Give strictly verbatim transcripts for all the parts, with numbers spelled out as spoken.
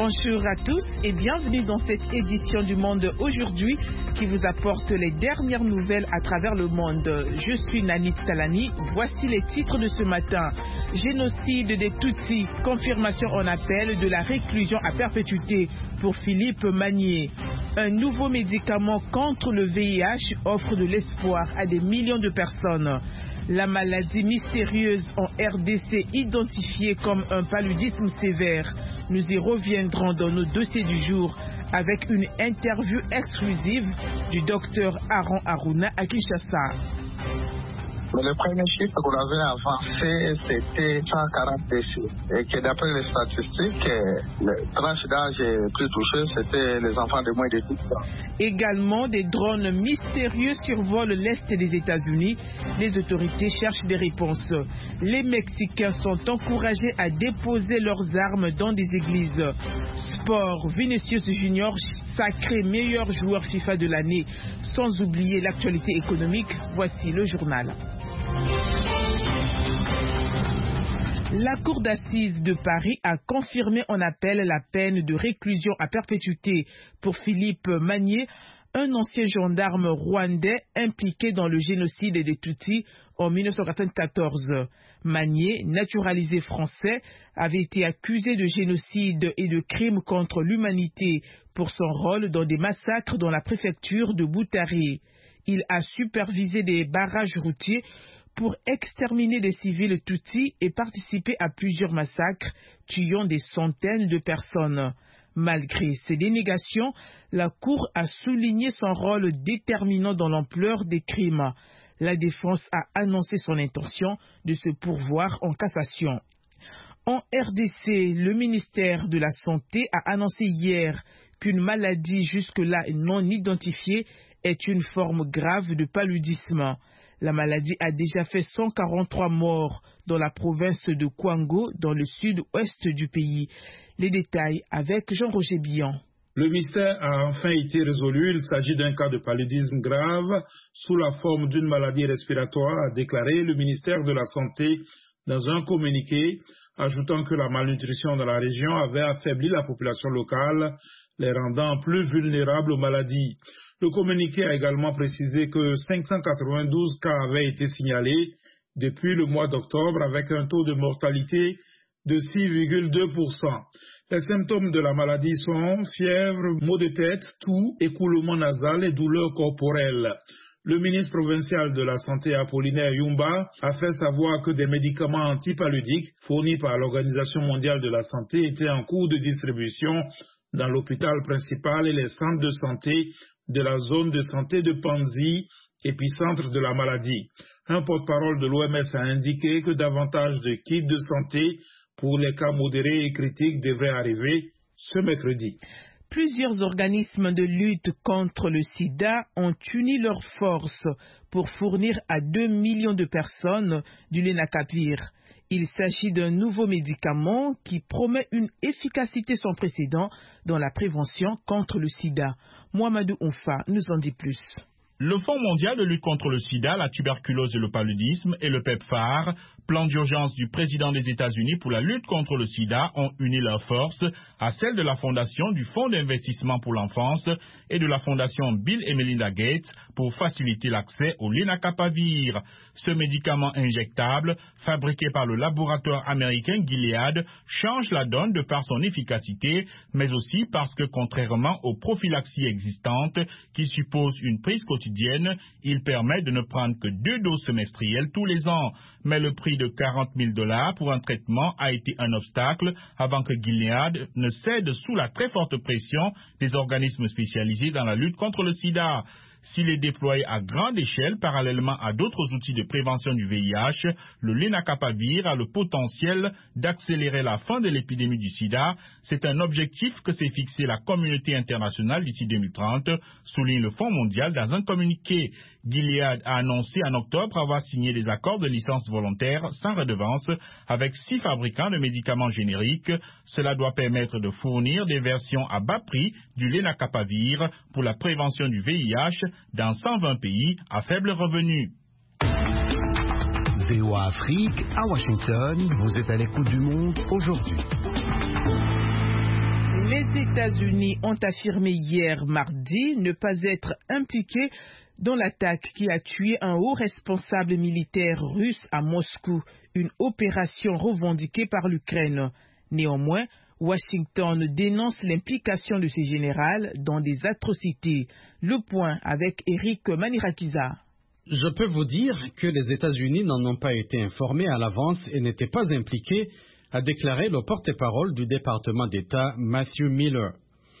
Bonjour à tous et bienvenue dans cette édition du Monde aujourd'hui qui vous apporte les dernières nouvelles à travers le monde. Je suis Nanit Salani, voici les titres de ce matin. Génocide des Tutsis, confirmation en appel de la réclusion à perpétuité pour Philippe Magnier. Un nouveau médicament contre le V I H offre de l'espoir à des millions de personnes. La maladie mystérieuse en R D C identifiée comme un paludisme sévère. Nous y reviendrons dans nos dossiers du jour avec une interview exclusive du docteur Aaron Aruna à Kinshasa. Mais le premier chiffre qu'on avait avancé, c'était cent quarante décès. Et que d'après les statistiques, les tranches d'âge plus touchées, c'était les enfants de moins de douze ans. Également, des drones mystérieux survolent l'Est des États-Unis. Les autorités cherchent des réponses. Les Mexicains sont encouragés à déposer leurs armes dans des églises. Sport, Vinicius Junior sacré meilleur joueur FIFA de l'année. Sans oublier l'actualité économique, voici le journal. La Cour d'assises de Paris a confirmé en appel la peine de réclusion à perpétuité pour Philippe Magnier, un ancien gendarme rwandais impliqué dans le génocide des Tutsis en mille neuf cent quatre-vingt-quatorze. Magnier, naturalisé français, avait été accusé de génocide et de crimes contre l'humanité pour son rôle dans des massacres dans la préfecture de Boutari. Il a supervisé des barrages routiers pour exterminer des civils Tutsis et participer à plusieurs massacres, tuant des centaines de personnes. Malgré ces dénégations, la Cour a souligné son rôle déterminant dans l'ampleur des crimes. La défense a annoncé son intention de se pourvoir en cassation. En R D C, le ministère de la Santé a annoncé hier qu'une maladie jusque-là non identifiée est une forme grave de paludisme. La maladie a déjà fait cent quarante-trois morts dans la province de Kwango, dans le sud-ouest du pays. Les détails avec Jean-Roger Bihan. Le mystère a enfin été résolu. Il s'agit d'un cas de paludisme grave sous la forme d'une maladie respiratoire, a déclaré le ministère de la Santé dans un communiqué, ajoutant que la malnutrition dans la région avait affaibli la population locale, les rendant plus vulnérables aux maladies. Le communiqué a également précisé que cinq cent quatre-vingt-douze cas avaient été signalés depuis le mois d'octobre avec un taux de mortalité de six virgule deux pour cent. Les symptômes de la maladie sont fièvre, maux de tête, toux, écoulement nasal et douleurs corporelles. Le ministre provincial de la Santé Apollinaire Yumba a fait savoir que des médicaments antipaludiques fournis par l'Organisation mondiale de la santé étaient en cours de distribution dans l'hôpital principal et les centres de santé de la zone de santé de Panzi, épicentre de la maladie. Un porte-parole de l'O M S a indiqué que davantage de kits de santé pour les cas modérés et critiques devraient arriver ce mercredi. Plusieurs organismes de lutte contre le sida ont uni leurs forces pour fournir à deux millions de personnes du Lenacapavir. Il s'agit d'un nouveau médicament qui promet une efficacité sans précédent dans la prévention contre le sida. Mohamedou Oumfa nous en dit plus. Le Fonds mondial de lutte contre le sida, la tuberculose et le paludisme et le PEPFAR, plan d'urgence du président des États-Unis pour la lutte contre le sida, ont uni leurs forces à celles de la Fondation du Fonds d'investissement pour l'enfance et de la Fondation Bill et Melinda Gates pour faciliter l'accès au Lenacapavir. Ce médicament injectable, fabriqué par le laboratoire américain Gilead, change la donne de par son efficacité, mais aussi parce que contrairement aux prophylaxies existantes qui supposent une prise quotidienne, il permet de ne prendre que deux doses semestrielles tous les ans. Mais le prix de quarante mille dollars pour un traitement a été un obstacle avant que Gilead ne cède sous la très forte pression des organismes spécialisés dans la lutte contre le sida. S'il est déployé à grande échelle parallèlement à d'autres outils de prévention du V I H, le Lenacapavir a le potentiel d'accélérer la fin de l'épidémie du sida. C'est un objectif que s'est fixé la communauté internationale d'ici deux mille trente, souligne le Fonds mondial dans un communiqué. Gilead a annoncé en octobre avoir signé des accords de licence volontaire sans redevance avec six fabricants de médicaments génériques. Cela doit permettre de fournir des versions à bas prix du Lenacapavir pour la prévention du V I H dans cent vingt pays à faible revenu. V O A Afrique, à Washington, vous êtes à l'écoute du monde aujourd'hui. Les États-Unis ont affirmé hier mardi ne pas être impliqués dans l'attaque qui a tué un haut responsable militaire russe à Moscou, une opération revendiquée par l'Ukraine. Néanmoins, Washington dénonce l'implication de ces généraux dans des atrocités. Le point avec Eric Manirakiza. Je peux vous dire que les États-Unis n'en ont pas été informés à l'avance et n'étaient pas impliqués, a déclaré le porte-parole du département d'État Matthew Miller.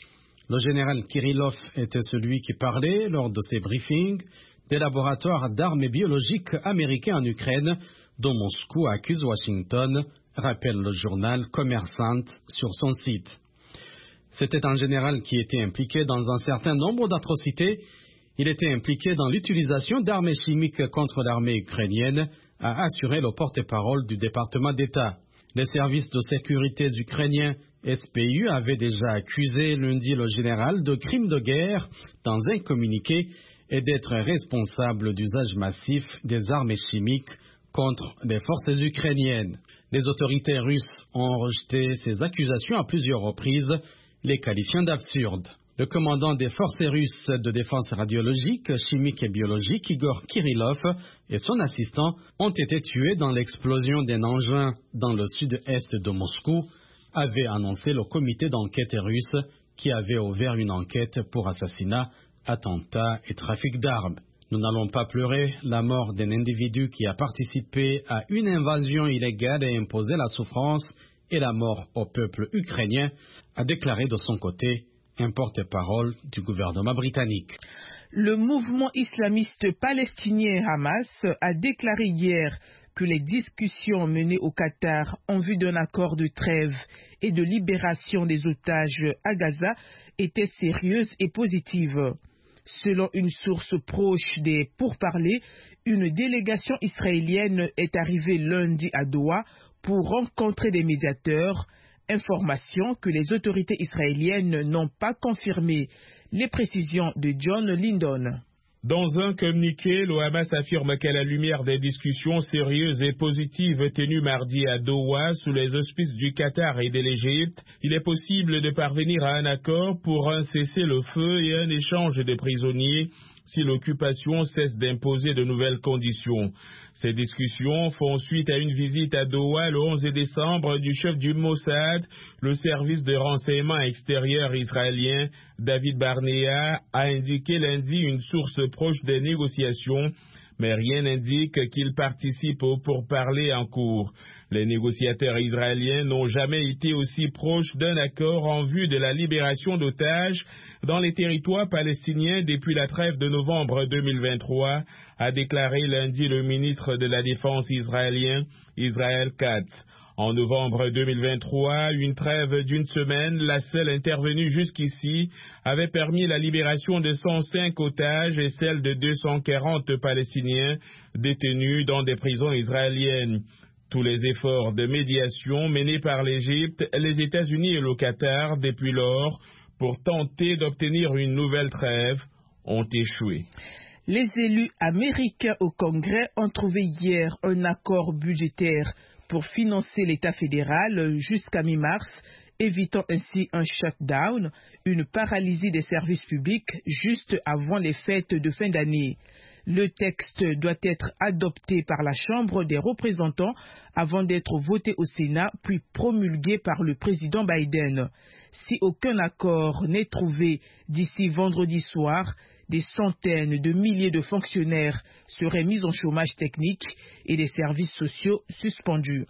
Le général Kirillov était celui qui parlait lors de ces briefings des laboratoires d'armes biologiques américains en Ukraine, dont Moscou accuse Washington, rappelle le journal Commerçant sur son site. C'était un général qui était impliqué dans un certain nombre d'atrocités. Il était impliqué dans l'utilisation d'armes chimiques contre l'armée ukrainienne, a assuré le porte-parole du département d'État. Les services de sécurité ukrainiens S P U avaient déjà accusé lundi le général de crimes de guerre dans un communiqué et d'être responsable d'usage massif des armes chimiques contre les forces ukrainiennes. Les autorités russes ont rejeté ces accusations à plusieurs reprises, les qualifiant d'absurdes. Le commandant des forces russes de défense radiologique, chimique et biologique, Igor Kirillov, et son assistant ont été tués dans l'explosion d'un engin dans le sud-est de Moscou, avait annoncé le comité d'enquête russe qui avait ouvert une enquête pour assassinat, attentat et trafic d'armes. Nous n'allons pas pleurer la mort d'un individu qui a participé à une invasion illégale et imposé la souffrance et la mort au peuple ukrainien, a déclaré de son côté un porte-parole du gouvernement britannique. Le mouvement islamiste palestinien Hamas a déclaré hier que les discussions menées au Qatar en vue d'un accord de trêve et de libération des otages à Gaza étaient sérieuses et positives. Selon une source proche des pourparlers, une délégation israélienne est arrivée lundi à Doha pour rencontrer des médiateurs, information que les autorités israéliennes n'ont pas confirmée. Les précisions de John Lindon. Dans un communiqué, le Hamas affirme qu'à la lumière des discussions sérieuses et positives tenues mardi à Doha sous les auspices du Qatar et de l'Égypte, il est possible de parvenir à un accord pour un cessez-le-feu et un échange de prisonniers si l'occupation cesse d'imposer de nouvelles conditions. Ces discussions font suite à une visite à Doha le onze décembre du chef du Mossad, le service de renseignement extérieur israélien. David Barnea a indiqué lundi une source proche des négociations, mais rien n'indique qu'il participe aux pourparlers en cours. Les négociateurs israéliens n'ont jamais été aussi proches d'un accord en vue de la libération d'otages dans les territoires palestiniens depuis la trêve de novembre deux mille vingt-trois, a déclaré lundi le ministre de la Défense israélien Israel Katz. En novembre deux mille vingt-trois, une trêve d'une semaine, la seule intervenue jusqu'ici, avait permis la libération de cent cinq otages et celle de deux cent quarante Palestiniens détenus dans des prisons israéliennes. Tous les efforts de médiation menés par l'Égypte, les États-Unis et le Qatar depuis lors pour tenter d'obtenir une nouvelle trêve ont échoué. Les élus américains au Congrès ont trouvé hier un accord budgétaire pour financer l'État fédéral jusqu'à mi-mars, évitant ainsi un shutdown, une paralysie des services publics juste avant les fêtes de fin d'année. Le texte doit être adopté par la Chambre des représentants avant d'être voté au Sénat, puis promulgué par le président Biden. Si aucun accord n'est trouvé d'ici vendredi soir, des centaines de milliers de fonctionnaires seraient mis en chômage technique et des services sociaux suspendus.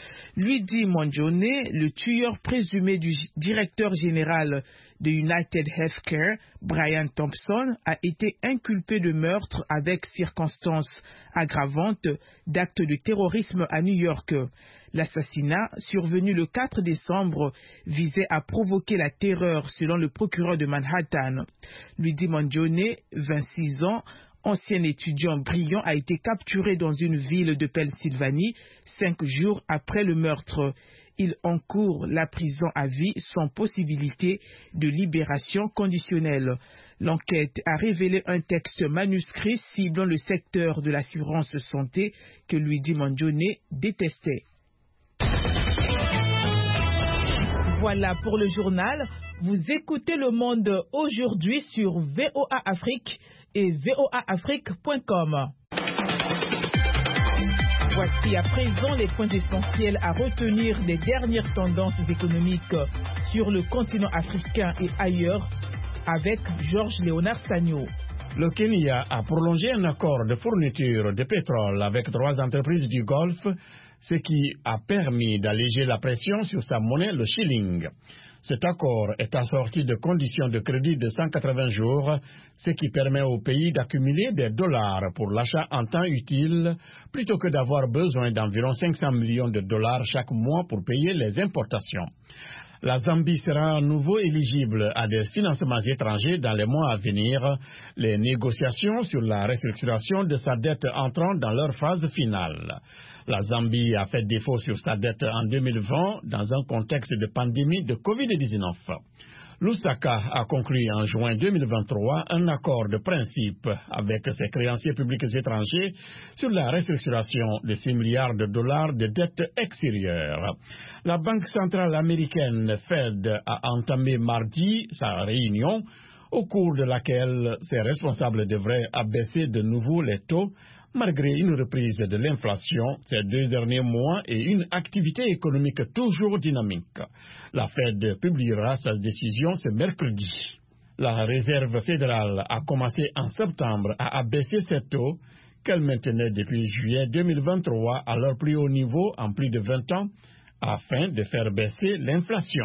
Luigi Mangione, le tueur présumé du directeur général de United Healthcare, Brian Thompson, a été inculpé de meurtre avec circonstances aggravantes d'actes de terrorisme à New York. L'assassinat, survenu le quatre décembre, visait à provoquer la terreur selon le procureur de Manhattan. Luigi Mangione, vingt-six ans, ancien étudiant brillant, a été capturé dans une ville de Pennsylvanie cinq jours après le meurtre. Il encourt la prison à vie sans possibilité de libération conditionnelle. L'enquête a révélé un texte manuscrit ciblant le secteur de l'assurance santé que Luigi Mangione détestait. Voilà pour le journal. Vous écoutez Le Monde aujourd'hui sur V O A Afrique et V O A Afrique point com. Voici à présent les points essentiels à retenir des dernières tendances économiques sur le continent africain et ailleurs avec Georges Léonard Sagno. Le Kenya a prolongé un accord de fourniture de pétrole avec trois entreprises du Golfe, ce qui a permis d'alléger la pression sur sa monnaie, le shilling. Cet accord est assorti de conditions de crédit de cent quatre-vingts jours, ce qui permet au pays d'accumuler des dollars pour l'achat en temps utile, plutôt que d'avoir besoin d'environ cinq cents millions de dollars chaque mois pour payer les importations. La Zambie sera à nouveau éligible à des financements étrangers dans les mois à venir, les négociations sur la restructuration de sa dette entrant dans leur phase finale. La Zambie a fait défaut sur sa dette en deux mille vingt dans un contexte de pandémie de covid dix-neuf. Lusaka a conclu en juin deux mille vingt-trois un accord de principe avec ses créanciers publics étrangers sur la restructuration de six milliards de dollars de dettes extérieures. La Banque centrale américaine Fed a entamé mardi sa réunion au cours de laquelle ses responsables devraient abaisser de nouveau les taux malgré une reprise de l'inflation ces deux derniers mois et une activité économique toujours dynamique. La Fed publiera sa décision ce mercredi. La Réserve fédérale a commencé en septembre à abaisser ses taux qu'elle maintenait depuis juillet deux mille vingt-trois à leur plus haut niveau en plus de vingt ans afin de faire baisser l'inflation.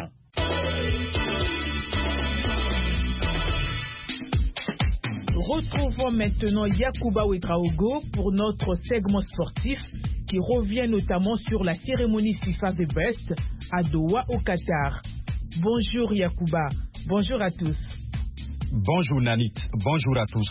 Retrouvons maintenant Yacouba Ouedraogo pour notre segment sportif qui revient notamment sur la cérémonie FIFA The Best à Doha au Qatar. Bonjour Yacouba, bonjour à tous. Bonjour Nanit, bonjour à tous.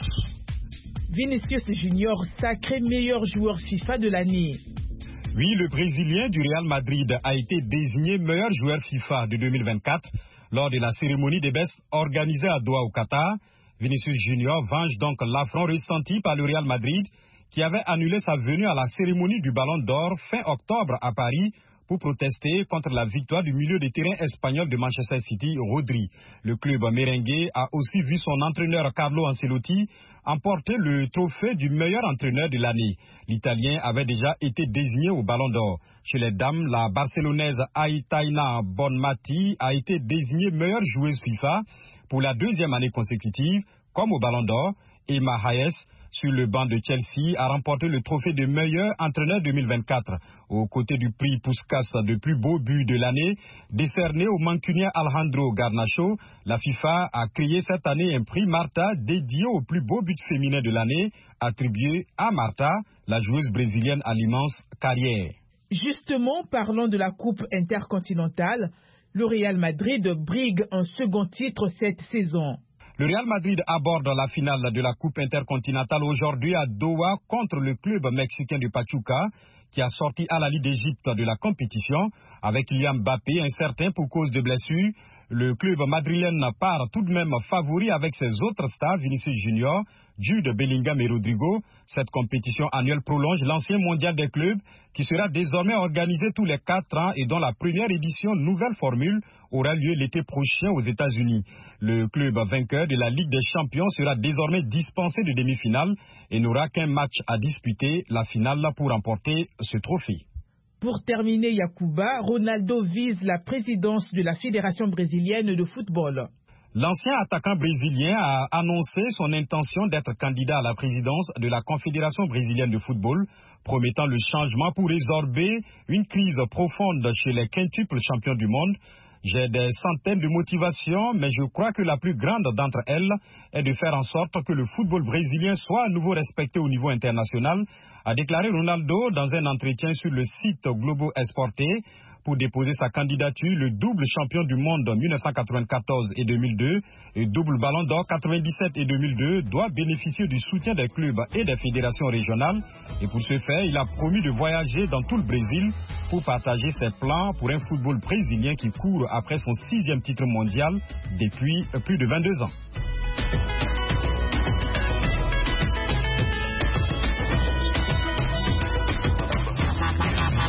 Vinicius Junior, sacré meilleur joueur FIFA de l'année. Oui, le Brésilien du Real Madrid a été désigné meilleur joueur FIFA de deux mille vingt-quatre lors de la cérémonie des Best organisée à Doha au Qatar. Vinicius Junior venge donc l'affront ressenti par le Real Madrid qui avait annulé sa venue à la cérémonie du Ballon d'Or fin octobre à Paris pour protester contre la victoire du milieu de terrain espagnol de Manchester City, Rodri. Le club merengue a aussi vu son entraîneur Carlo Ancelotti emporter le trophée du meilleur entraîneur de l'année. L'Italien avait déjà été désigné au Ballon d'Or. Chez les dames, la Barcelonaise Aitana Bonmati a été désignée meilleure joueuse FIFA pour la deuxième année consécutive, comme au Ballon d'Or. Emma Hayes, sur le banc de Chelsea, a remporté le trophée de meilleur entraîneur deux mille vingt-quatre, aux côtés du prix Puskás de plus beau but de l'année, décerné au mancunien Alejandro Garnacho. La FIFA a créé cette année un prix Marta dédié au plus beau but féminin de l'année, attribué à Marta, la joueuse brésilienne à l'immense carrière. Justement, parlons de la Coupe intercontinentale. Le Real Madrid brigue un second titre cette saison. Le Real Madrid aborde la finale de la Coupe intercontinentale aujourd'hui à Doha contre le club mexicain de Pachuca qui a sorti Al-Ahly d'Égypte de la compétition. Avec Kylian Mbappé incertain pour cause de blessure, le club madrilène part tout de même favori avec ses autres stars, Vinicius Junior, Jude Bellingham et Rodrigo. Cette compétition annuelle prolonge l'ancien mondial des clubs qui sera désormais organisé tous les quatre ans et dont la première édition, nouvelle formule, aura lieu l'été prochain aux États-Unis. Le club vainqueur de la Ligue des Champions sera désormais dispensé de demi-finale et n'aura qu'un match à disputer, la finale, pour remporter ce trophée. Pour terminer, Yacouba, Ronaldo vise la présidence de la Fédération brésilienne de football. L'ancien attaquant brésilien a annoncé son intention d'être candidat à la présidence de la Confédération brésilienne de football, promettant le changement pour résorber une crise profonde chez les quintuples champions du monde. J'ai des centaines de motivations, mais je crois que la plus grande d'entre elles est de faire en sorte que le football brésilien soit à nouveau respecté au niveau international, a déclaré Ronaldo dans un entretien sur le site Globo Esporte. Pour déposer sa candidature, le double champion du monde en mille neuf cent quatre-vingt-quatorze et deux mille deux et double ballon d'or quatre-vingt-dix-sept et deux mille deux doit bénéficier du soutien des clubs et des fédérations régionales. Et pour ce faire, il a promis de voyager dans tout le Brésil pour partager ses plans pour un football brésilien qui court après son sixième titre mondial depuis plus de vingt-deux ans.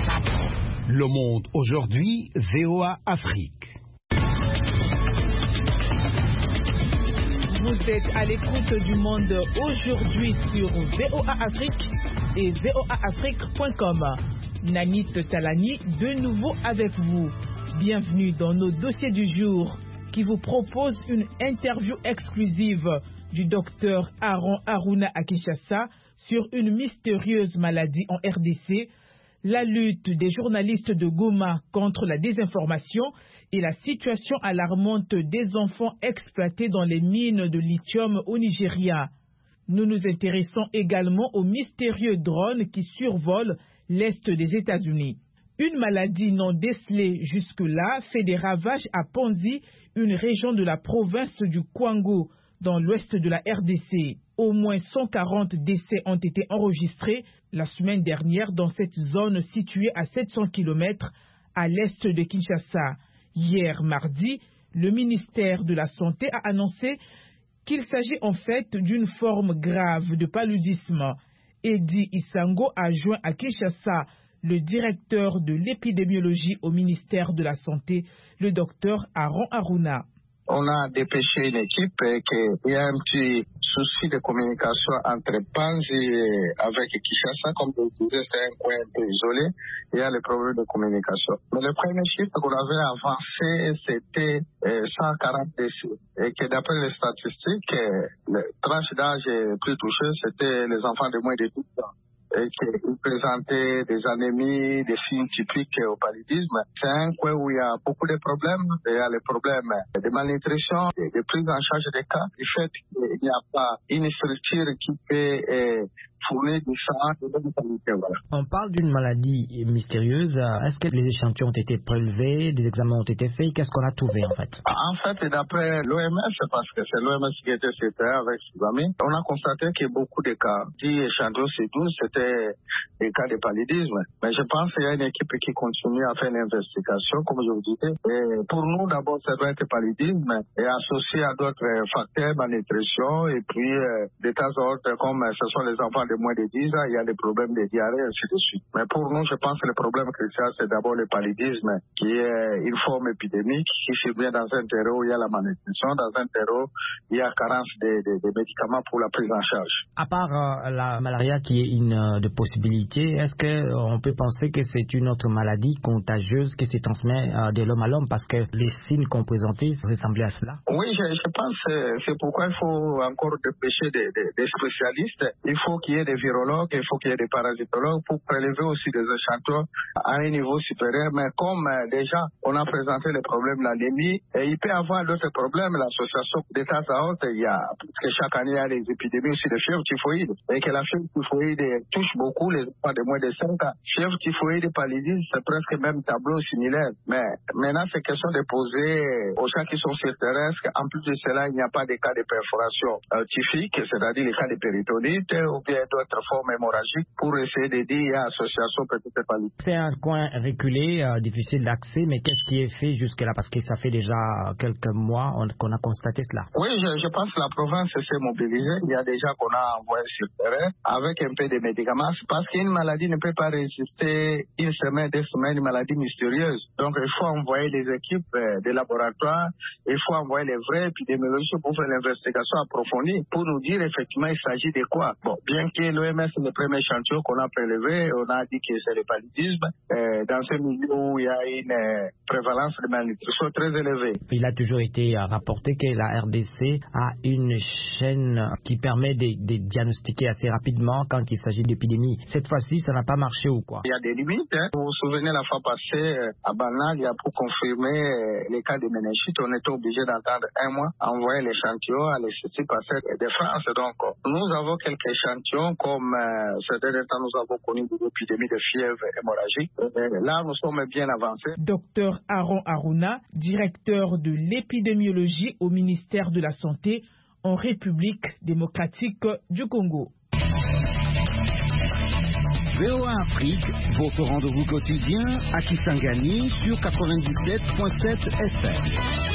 Le Monde aujourd'hui, V O A Afrique. Vous êtes à l'écoute du monde aujourd'hui sur V O A Afrique et V O A Afrique point com. Nanit Talani, de nouveau avec vous. Bienvenue dans nos dossiers du jour qui vous proposent une interview exclusive du docteur Aaron Aruna à Kinshasa sur une mystérieuse maladie en R D C, la lutte des journalistes de Goma contre la désinformation et la situation alarmante des enfants exploités dans les mines de lithium au Nigeria. Nous nous intéressons également aux mystérieux drones qui survolent l'est des États-Unis. Une maladie non décelée jusque-là fait des ravages à Ponzi, une région de la province du Kwango, dans l'ouest de la R D C. Au moins cent quarante décès ont été enregistrés la semaine dernière dans cette zone située à sept cents kilomètres à l'est de Kinshasa. Hier mardi, le ministère de la Santé a annoncé qu'il s'agit en fait d'une forme grave de paludisme. Eddie Isango a joint à Kinshasa le directeur de l'épidémiologie au ministère de la Santé, le docteur Aaron Aruna. On a dépêché une équipe et qu'il y a un petit souci de communication entre Panzi et avec Kinshasa. Comme je disais, c'est un coin un peu isolé. Il y a les problèmes de communication. Mais le premier chiffre qu'on avait avancé, c'était cent quarante décès. Et que d'après les statistiques, la tranche d'âge plus touchée, c'était les enfants de moins de douze ans. Et qui présentaient des anémies, des signes typiques au paludisme. C'est un coin où il y a beaucoup de problèmes. Il y a les problèmes de malnutrition, de prise en charge des cas. Du fait qu'il n'y a pas une structure qui peut eh, fournir du sang de bonne qualité. Voilà. On parle d'une maladie mystérieuse. Est-ce que les échantillons ont été prélevés, des examens ont été faits? Qu'est-ce qu'on a trouvé en fait? En fait, d'après l'O M S, parce que c'est l'O M S qui était sur terre avec ses amis, on a constaté qu'il y a beaucoup de cas. dix échantillons sur douze, c'était des cas de paludisme. Mais je pense qu'il y a une équipe qui continue à faire une investigation, comme je vous disais. Et pour nous, d'abord, ça doit être paludisme et associé à d'autres facteurs, malnutrition et puis euh, des tas d'autres, comme ce sont les enfants de moins de dix ans, il y a des problèmes de diarrhée, ainsi de suite. Mais pour nous, je pense que le problème crucial, c'est d'abord le paludisme, qui est une forme épidémique qui survient dans un terreau où il y a la malnutrition, dans un terreau où il y a carence de, de, de médicaments pour la prise en charge. À part euh, la malaria qui est une euh, de possibilité, est-ce qu'on peut penser que c'est une autre maladie contagieuse qui se transmet euh, de l'homme à l'homme parce que les signes qu'on présentait ressemblaient à cela? Oui, je, je pense que c'est pourquoi il faut encore dépêcher des, des, des spécialistes. Il faut qu'il y ait des virologues, il faut qu'il y ait des parasitologues pour prélever aussi des échantillons à un niveau supérieur. Mais comme euh, déjà on a présenté les problèmes de l'anémie, et il peut y avoir d'autres problèmes. L'association des tas à haute, il y a, parce que chaque année il y a des épidémies aussi de fièvre typhoïde, et que la fièvre typhoïde touche beaucoup les enfants de moins de cinq ans. Fièvre typhoïde et paludisme, c'est presque le même tableau similaire. Mais maintenant, c'est question de poser aux gens qui sont sur terrain, en plus de cela, il n'y a pas de cas de perforation euh, typique, c'est-à-dire les cas de péritonite ou bien d'autres formes hémorragiques, pour essayer de dire il y a association peut-être paludisme. C'est un coin reculé, euh, difficile d'accès, mais qu'est-ce qui est fait jusque-là? Parce que ça fait déjà quelques mois qu'on a constaté cela. Oui, je, je pense que la province s'est mobilisée. Il y a déjà qu'on a envoyé sur le terrain avec un peu de médicaments, parce qu'une maladie ne peut pas résister une semaine, deux semaines, une maladie mystérieuse. Donc il faut envoyer des équipes euh, des laboratoires, il faut envoyer les vrais épidémiologistes pour faire l'investigation approfondie, pour nous dire effectivement il s'agit de quoi. Bon, bien que l'O M S, le premier échantillon qu'on a prélevé, on a dit que c'est le paludisme, euh, dans ce milieu où il y a une euh, prévalence de malnutrition très élevée. Il a toujours été euh, rapporté que la R D C a une chaîne qui permet de, de diagnostiquer assez rapidement quand il s'agit d'épidémie. Cette fois-ci, ça n'a pas marché ou quoi? Il y a des limites. Hein. Vous vous souvenez la fois passée, euh, à Banal, il y a pour confirmer euh, les cas de méningite, on était obligé d'attendre un mois, à envoyer l'échantillon à l'Institut Pasteur de France. Donc, nous avons quelques échantillons, comme euh, ces derniers temps, nous avons connu des épidémies de fièvre hémorragique. Et là, nous sommes bien avancés. Docteur Aaron Aruna, directeur de l'épidémiologie au ministère de la Santé en République démocratique du Congo. V O A Afrique, votre rendez-vous quotidien à Kisangani sur quatre-vingt-dix-sept virgule sept F M.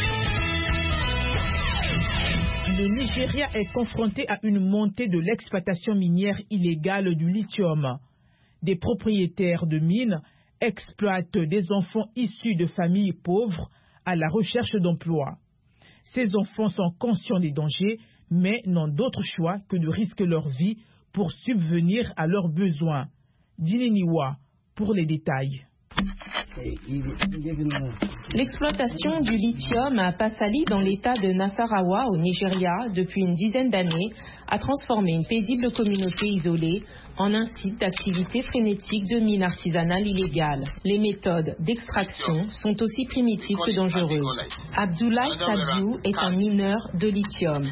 Le Nigeria est confronté à une montée de l'exploitation minière illégale du lithium. Des propriétaires de mines exploitent des enfants issus de familles pauvres à la recherche d'emploi. Ces enfants sont conscients des dangers, mais n'ont d'autre choix que de risquer leur vie pour subvenir à leurs besoins. Dineniwa pour les détails. L'exploitation du lithium à Pasali dans l'état de Nasarawa au Nigeria depuis une dizaine d'années a transformé une paisible communauté isolée en un site d'activité frénétique de mine artisanale illégale. Les méthodes d'extraction sont aussi primitives que dangereuses. Abdoulaye Sadiou est un mineur de lithium.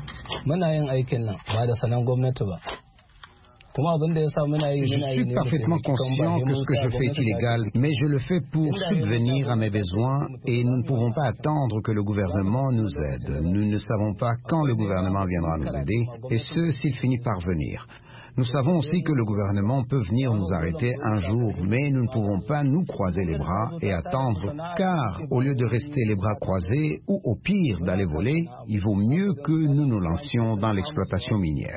Je suis parfaitement conscient que ce que je fais est illégal, mais je le fais pour subvenir à mes besoins et nous ne pouvons pas attendre que le gouvernement nous aide. Nous ne savons pas quand le gouvernement viendra nous aider, et ce, s'il finit par venir. Nous savons aussi que le gouvernement peut venir nous arrêter un jour, mais nous ne pouvons pas nous croiser les bras et attendre, car au lieu de rester les bras croisés, ou au pire d'aller voler, il vaut mieux que nous nous lancions dans l'exploitation minière.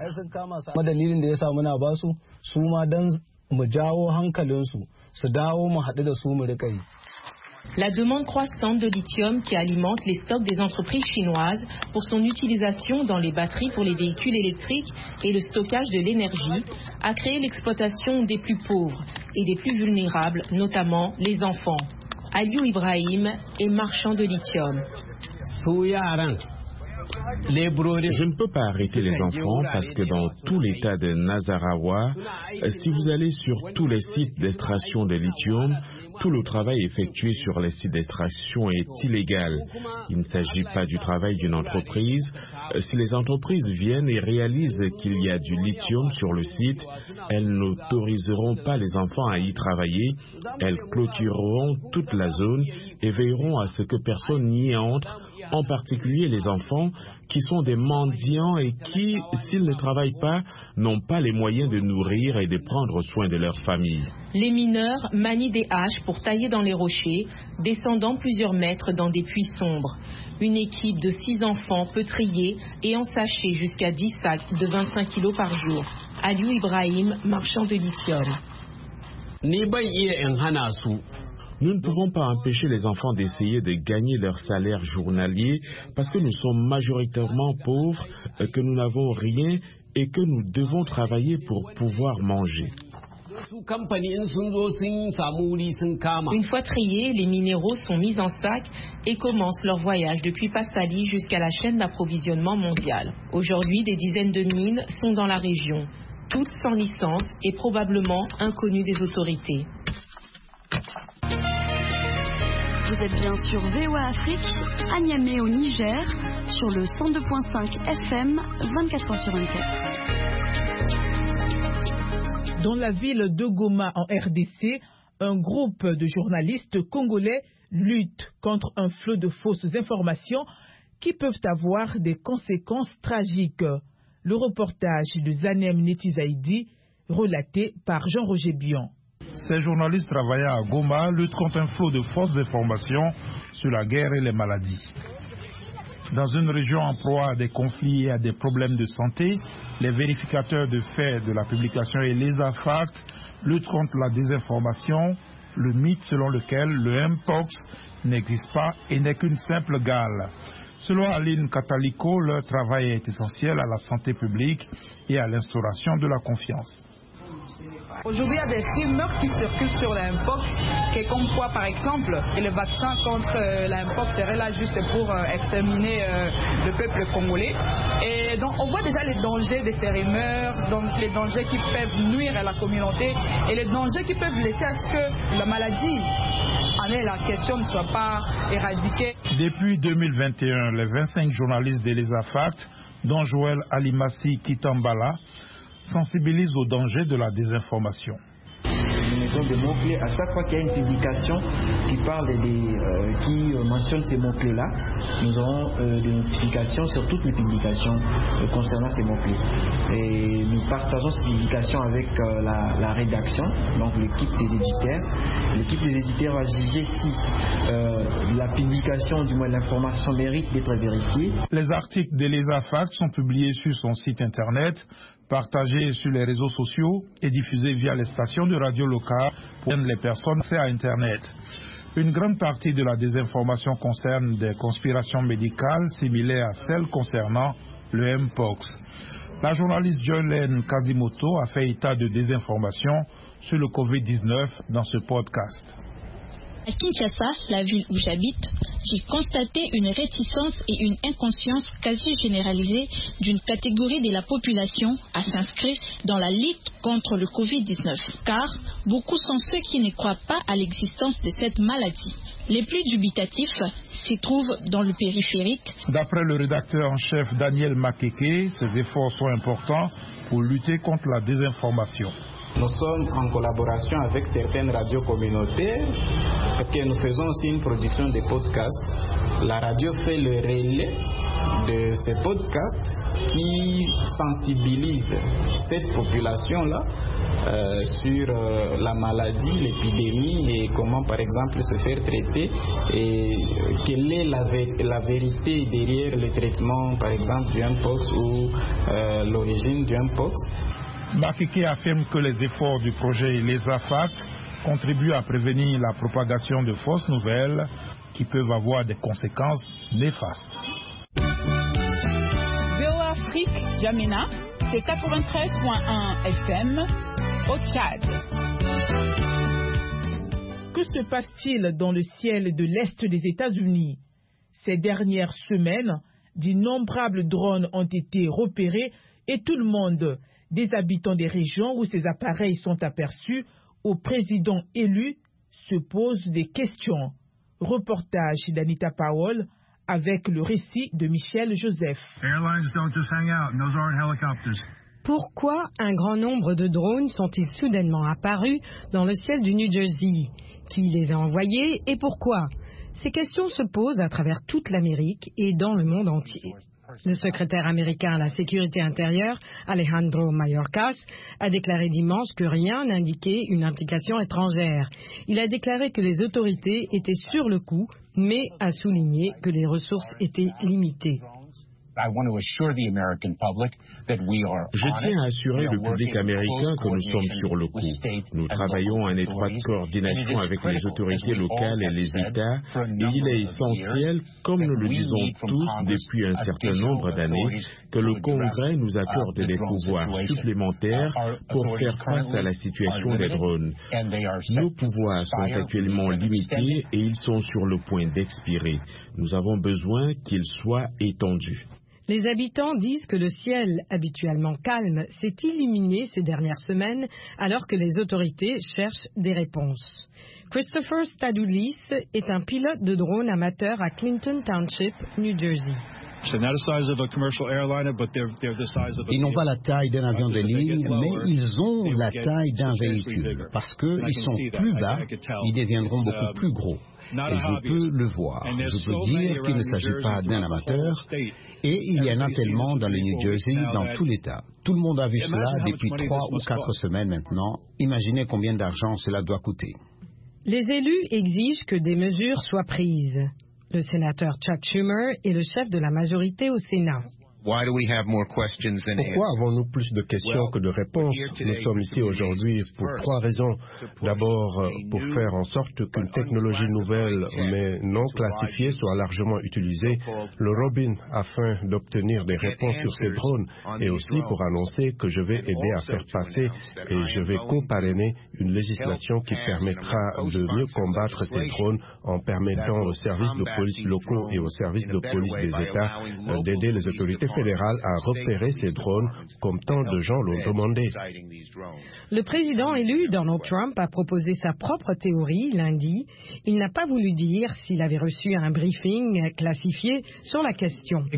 La demande croissante de lithium qui alimente les stocks des entreprises chinoises pour son utilisation dans les batteries pour les véhicules électriques et le stockage de l'énergie a créé l'exploitation des plus pauvres et des plus vulnérables, notamment les enfants. Aliou Ibrahim est marchand de lithium. Je ne peux pas arrêter les enfants parce que dans tout l'état de Nasarawa, si vous allez sur tous les sites d'extraction de lithium, tout le travail effectué sur les sites d'extraction est illégal. Il ne s'agit pas du travail d'une entreprise. Si les entreprises viennent et réalisent qu'il y a du lithium sur le site, elles n'autoriseront pas les enfants à y travailler. Elles clôtureront toute la zone et veilleront à ce que personne n'y entre, en particulier les enfants qui sont des mendiants et qui, s'ils ne travaillent pas, n'ont pas les moyens de nourrir et de prendre soin de leur famille. Les mineurs manient des haches pour tailler dans les rochers, descendant plusieurs mètres dans des puits sombres. Une équipe de six enfants peut trier et ensacher jusqu'à dix sacs de vingt-cinq kilos par jour. Aliou Ibrahim, marchand de lithium. Nous ne pouvons pas empêcher les enfants d'essayer de gagner leur salaire journalier parce que nous sommes majoritairement pauvres, que nous n'avons rien et que nous devons travailler pour pouvoir manger. Une fois triés, les minéraux sont mis en sac et commencent leur voyage depuis Pasali jusqu'à la chaîne d'approvisionnement mondiale. Aujourd'hui, des dizaines de mines sont dans la région, toutes sans licence et probablement inconnues des autorités. Vous êtes bien sur V O A Afrique, à Niamey au Niger, sur le cent deux virgule cinq F M, vingt-quatre heures sur vingt-quatre. Dans la ville de Goma en R D C, un groupe de journalistes congolais lutte contre un flot de fausses informations qui peuvent avoir des conséquences tragiques. Le reportage de Zanem Netizaidi, relaté par Jean-Roger Bion. Ces journalistes travaillant à Goma luttent contre un flot de fausses informations sur la guerre et les maladies. Dans une région en proie à des conflits et à des problèmes de santé, les vérificateurs de faits de la publication Elisa Fact luttent contre la désinformation, le mythe selon lequel le Mpox n'existe pas et n'est qu'une simple gale. Selon Aline Kataliko, leur travail est essentiel à la santé publique et à l'instauration de la confiance. Aujourd'hui, il y a des rumeurs qui circulent sur la Mpox, qui comme quoi, par exemple, le vaccin contre euh, la Mpox serait là juste pour euh, exterminer euh, le peuple congolais. Et donc, on voit déjà les dangers de ces rumeurs, donc les dangers qui peuvent nuire à la communauté et les dangers qui peuvent laisser à ce que la maladie, en est la question, ne soit pas éradiquée. Depuis deux mille vingt et un, les vingt-cinq journalistes d'Elisa Fact, dont Joël Alimasi Kitambala, sensibilise au danger de la désinformation. Nous mettons des mots-clés à chaque fois qu'il y a une publication qui parle des, euh, qui euh, mentionne ces mots-clés-là. Nous aurons euh, des notifications sur toutes les publications euh, concernant ces mots-clés. Et nous partageons ces publications avec euh, la, la rédaction, donc l'équipe des éditeurs. L'équipe des éditeurs va juger si euh, la publication, du moins l'information, mérite d'être vérifiée. Les articles d'Elisa Fact sont publiés sur son site internet, partagés sur les réseaux sociaux et diffusés via les stations de radio locales pour les personnes accès à Internet. Une grande partie de la désinformation concerne des conspirations médicales similaires à celles concernant le Mpox. La journaliste Jolene Kazimoto a fait état de désinformation sur le covid dix-neuf dans ce podcast. À Kinshasa, la ville où j'habite, j'ai constaté une réticence et une inconscience quasi généralisée d'une catégorie de la population à s'inscrire dans la lutte contre le covid dix-neuf. Car beaucoup sont ceux qui ne croient pas à l'existence de cette maladie. Les plus dubitatifs s'y trouvent dans le périphérique. D'après le rédacteur en chef Daniel Makeke, ces efforts sont importants pour lutter contre la désinformation. Nous sommes en collaboration avec certaines radios communautaires parce que nous faisons aussi une production de podcasts. La radio fait le relais de ces podcasts qui sensibilisent cette population-là euh, sur euh, la maladie, l'épidémie et comment par exemple se faire traiter et euh, quelle est la, vé- la vérité derrière le traitement par exemple du Mpox ou euh, l'origine du Mpox. Makeke affirme que les efforts du projet Les AFAT contribuent à prévenir la propagation de fausses nouvelles qui peuvent avoir des conséquences néfastes. V O A Afrique, Djamena, c'est quatre-vingt-treize virgule un F M au Tchad. Que se passe-t-il dans le ciel de l'Est des États-Unis? Ces dernières semaines, d'innombrables drones ont été repérés et tout le monde, des habitants des régions où ces appareils sont aperçus, au président élu, se pose des questions. Reportage d'Anita Powell avec le récit de Michel Joseph. Pourquoi un grand nombre de drones sont-ils soudainement apparus dans le ciel du New Jersey? Qui les a envoyés et pourquoi? Ces questions se posent à travers toute l'Amérique et dans le monde entier. Le secrétaire américain à la sécurité intérieure, Alejandro Mayorkas, a déclaré dimanche que rien n'indiquait une implication étrangère. Il a déclaré que les autorités étaient sur le coup, mais a souligné que les ressources étaient limitées. Je tiens à assurer le public américain que nous sommes sur le coup. Nous travaillons en étroite coordination avec les autorités locales et les États et il est essentiel, comme nous le disons tous depuis un certain nombre d'années, que le Congrès nous accorde des pouvoirs supplémentaires pour faire face à la situation des drones. Nos pouvoirs sont actuellement limités et ils sont sur le point d'expirer. Nous avons besoin qu'ils soient étendus. Les habitants disent que le ciel, habituellement calme, s'est illuminé ces dernières semaines alors que les autorités cherchent des réponses. Christopher Stadoulis est un pilote de drone amateur à Clinton Township, New Jersey. Ils n'ont pas la taille d'un avion de ligne, mais ils ont la taille d'un véhicule. Parce qu'ils sont plus bas, ils deviendront beaucoup plus gros. Et je peux le voir. Je peux dire qu'il ne s'agit pas d'un amateur. Et il y en a tellement dans le New Jersey, dans tout l'État. Tout le monde a vu cela depuis trois ou quatre semaines maintenant. Imaginez combien d'argent cela doit coûter. Les élus exigent que des mesures soient prises. Le sénateur Chuck Schumer est le chef de la majorité au Sénat. Pourquoi avons-nous plus de questions que de réponses? Nous sommes ici aujourd'hui pour trois raisons. D'abord, pour faire en sorte qu'une technologie nouvelle mais non classifiée soit largement utilisée, le Robin, afin d'obtenir des réponses sur ces drones, et aussi pour annoncer que je vais aider à faire passer et je vais co-parrainer une législation qui permettra de mieux combattre ces drones en permettant aux services de police locaux et aux services de police des États d'aider les autorités fédérale à repérer ces drones comme tant de gens l'ont demandé. Le président élu Donald Trump a proposé sa propre théorie lundi. Il n'a pas voulu dire s'il avait reçu un briefing classifié sur la question. Le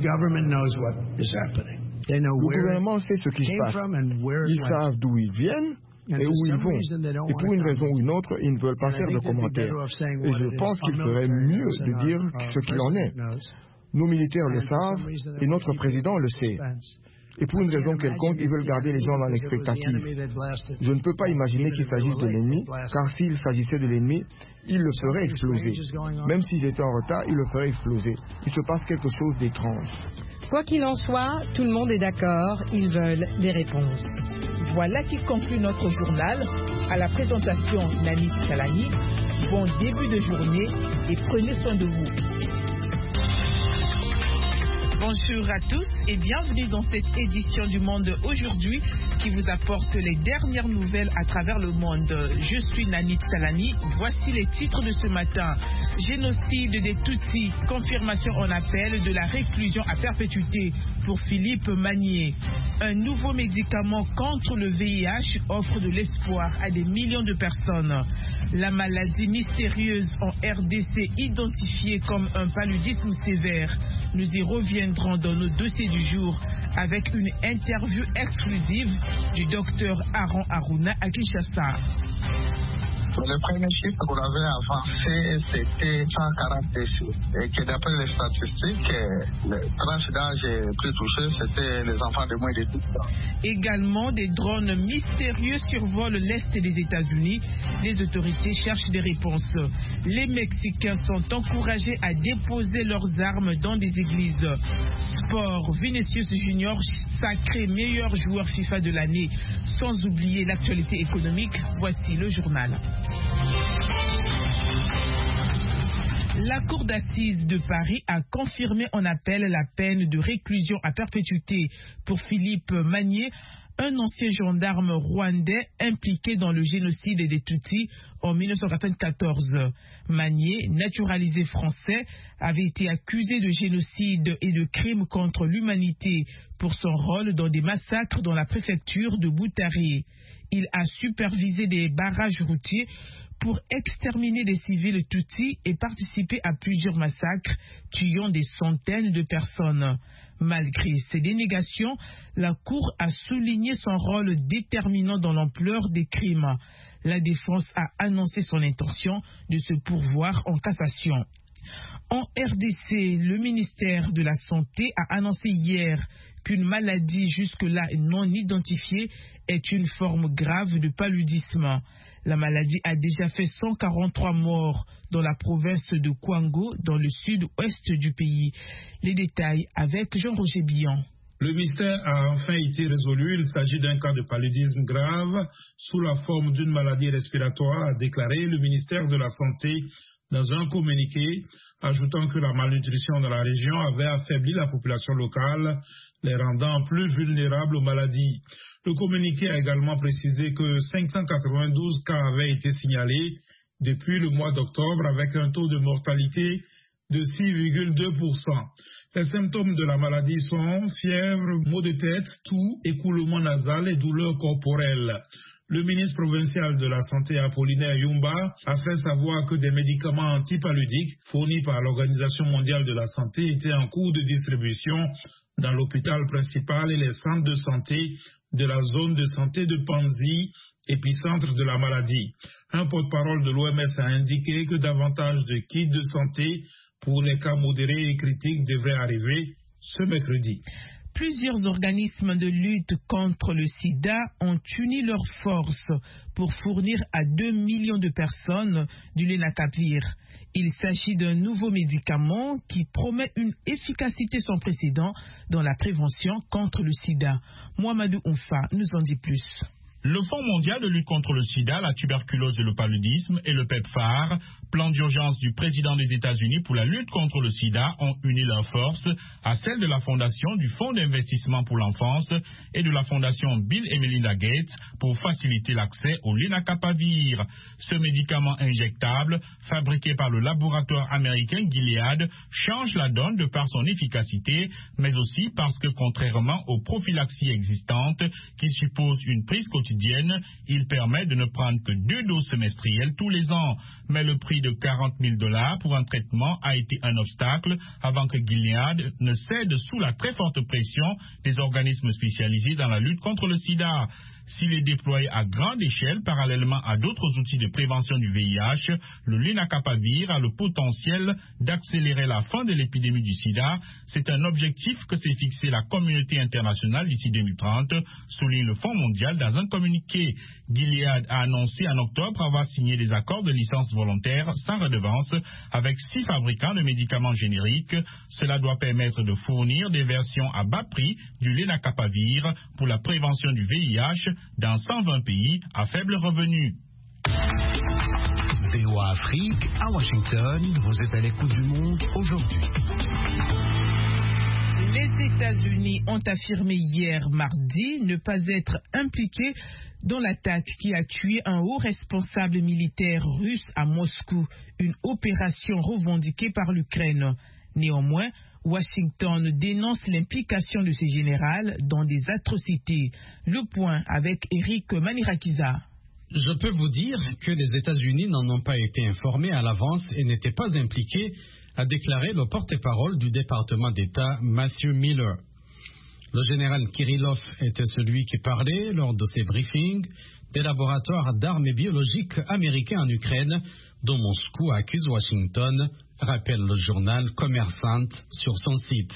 gouvernement sait ce qui se passe. Ils savent d'où ils viennent et où ils vont. Et pour une raison ou une autre, ils ne veulent pas faire de commentaires. Et je pense qu'il ferait mieux de dire ce qu'il en est. Nos militaires le savent et notre président le sait. Et pour une raison quelconque, ils veulent garder les gens dans l'expectative. Je ne peux pas imaginer qu'il s'agisse de l'ennemi, car s'il s'agissait de l'ennemi, il le ferait exploser. Même s'ils étaient en retard, il le ferait exploser. Il se passe quelque chose d'étrange. Quoi qu'il en soit, tout le monde est d'accord, ils veulent des réponses. Voilà qui conclut notre journal. À la présentation, Nani Kalani. Bon début de journée et prenez soin de vous. Bonjour à tous et bienvenue dans cette édition du Monde aujourd'hui qui vous apporte les dernières nouvelles à travers le monde. Je suis Nanit Salani, voici les titres de ce matin. Génocide des Tutsis, confirmation en appel de la réclusion à perpétuité pour Philippe Magnier. Un nouveau médicament contre le V I H offre de l'espoir à des millions de personnes. La maladie mystérieuse en R D C identifiée comme un paludisme sévère. Nous y reviendrons dans nos dossiers du jour avec une interview exclusive du docteur Aaron Aruna à Kinshasa. Le premier chiffre qu'on avait avancé, c'était cent quarante décès. Et que d'après les statistiques, les tranches d'âge les plus touchées, c'était les enfants de moins de douze ans. Également, des drones mystérieux survolent l'Est des États-Unis. Les autorités cherchent des réponses. Les Mexicains sont encouragés à déposer leurs armes dans des églises. Sport, Vinicius Junior sacré meilleur joueur FIFA de l'année. Sans oublier l'actualité économique, voici le journal. La Cour d'assises de Paris a confirmé en appel la peine de réclusion à perpétuité pour Philippe Magnier, un ancien gendarme rwandais impliqué dans le génocide des Tutsis en mille neuf cent quatre-vingt-quatorze. Magnier, naturalisé français, avait été accusé de génocide et de crimes contre l'humanité pour son rôle dans des massacres dans la préfecture de Boutaré. Il a supervisé des barrages routiers pour exterminer des civils Tutsis et participer à plusieurs massacres, tuant des centaines de personnes. Malgré ces dénégations, la Cour a souligné son rôle déterminant dans l'ampleur des crimes. La défense a annoncé son intention de se pourvoir en cassation. En R D C, le ministère de la Santé a annoncé hier qu'une maladie jusque-là non identifiée est une forme grave de paludisme. La maladie a déjà fait cent quarante-trois morts dans la province de Kwango, dans le sud-ouest du pays. Les détails avec Jean-Roger Bihan. Le mystère a enfin été résolu. Il s'agit d'un cas de paludisme grave sous la forme d'une maladie respiratoire, a déclaré le ministère de la Santé dans un communiqué, ajoutant que la malnutrition dans la région avait affaibli la population locale, les rendant plus vulnérables aux maladies. Le communiqué a également précisé que cinq cent quatre-vingt-douze cas avaient été signalés depuis le mois d'octobre avec un taux de mortalité de six virgule deux pour cent. Les symptômes de la maladie sont fièvre, maux de tête, toux, écoulement nasal et douleurs corporelles. Le ministre provincial de la Santé, Apollinaire Yumba, a fait savoir que des médicaments antipaludiques fournis par l'Organisation mondiale de la santé étaient en cours de distribution dans l'hôpital principal et les centres de santé de la zone de santé de Panzi, épicentre de la maladie. Un porte-parole de l'O M S a indiqué que davantage de kits de santé pour les cas modérés et critiques devraient arriver ce mercredi. Plusieurs organismes de lutte contre le sida ont uni leurs forces pour fournir à deux millions de personnes du Lenacapavir. Il s'agit d'un nouveau médicament qui promet une efficacité sans précédent dans la prévention contre le sida. Mohamedou Oumfa nous en dit plus. Le Fonds mondial de lutte contre le sida, la tuberculose et le paludisme et le PEPFAR, plan d'urgence du président des États-Unis pour la lutte contre le sida, ont uni leurs forces à celle de la Fondation du Fonds d'investissement pour l'enfance et de la Fondation Bill et Melinda Gates pour faciliter l'accès au Lenacapavir. Ce médicament injectable, fabriqué par le laboratoire américain Gilead, change la donne de par son efficacité, mais aussi parce que contrairement aux prophylaxies existantes qui supposent une prise quotidienne, il permet de ne prendre que deux doses semestrielles tous les ans. Mais le prix de quarante mille dollars pour un traitement a été un obstacle avant que Gilead ne cède sous la très forte pression des organismes spécialisés dans la lutte contre le sida. S'il est déployé à grande échelle parallèlement à d'autres outils de prévention du V I H, le Lenacapavir a le potentiel d'accélérer la fin de l'épidémie du sida. C'est un objectif que s'est fixé la communauté internationale d'ici deux mille trente, souligne le Fonds mondial dans un communiqué. Gilead a annoncé en octobre avoir signé des accords de licence volontaire sans redevance avec six fabricants de médicaments génériques. Cela doit permettre de fournir des versions à bas prix du Lenacapavir pour la prévention du V I H dans cent vingt pays à faible revenu. V O A Afrique, à Washington, vous êtes à l'écoute du monde aujourd'hui. Les États-Unis ont affirmé hier mardi ne pas être impliqués dans l'attaque qui a tué un haut responsable militaire russe à Moscou, une opération revendiquée par l'Ukraine. Néanmoins, Washington dénonce l'implication de ces généraux dans des atrocités. Le point avec Eric Manirakiza. Je peux vous dire que les États-Unis n'en ont pas été informés à l'avance et n'étaient pas impliqués, a déclaré le porte-parole du département d'État Matthew Miller. Le général Kirillov était celui qui parlait lors de ces briefings des laboratoires d'armes biologiques américains en Ukraine, dont Moscou accuse Washington, rappelle le journal Commerçant sur son site.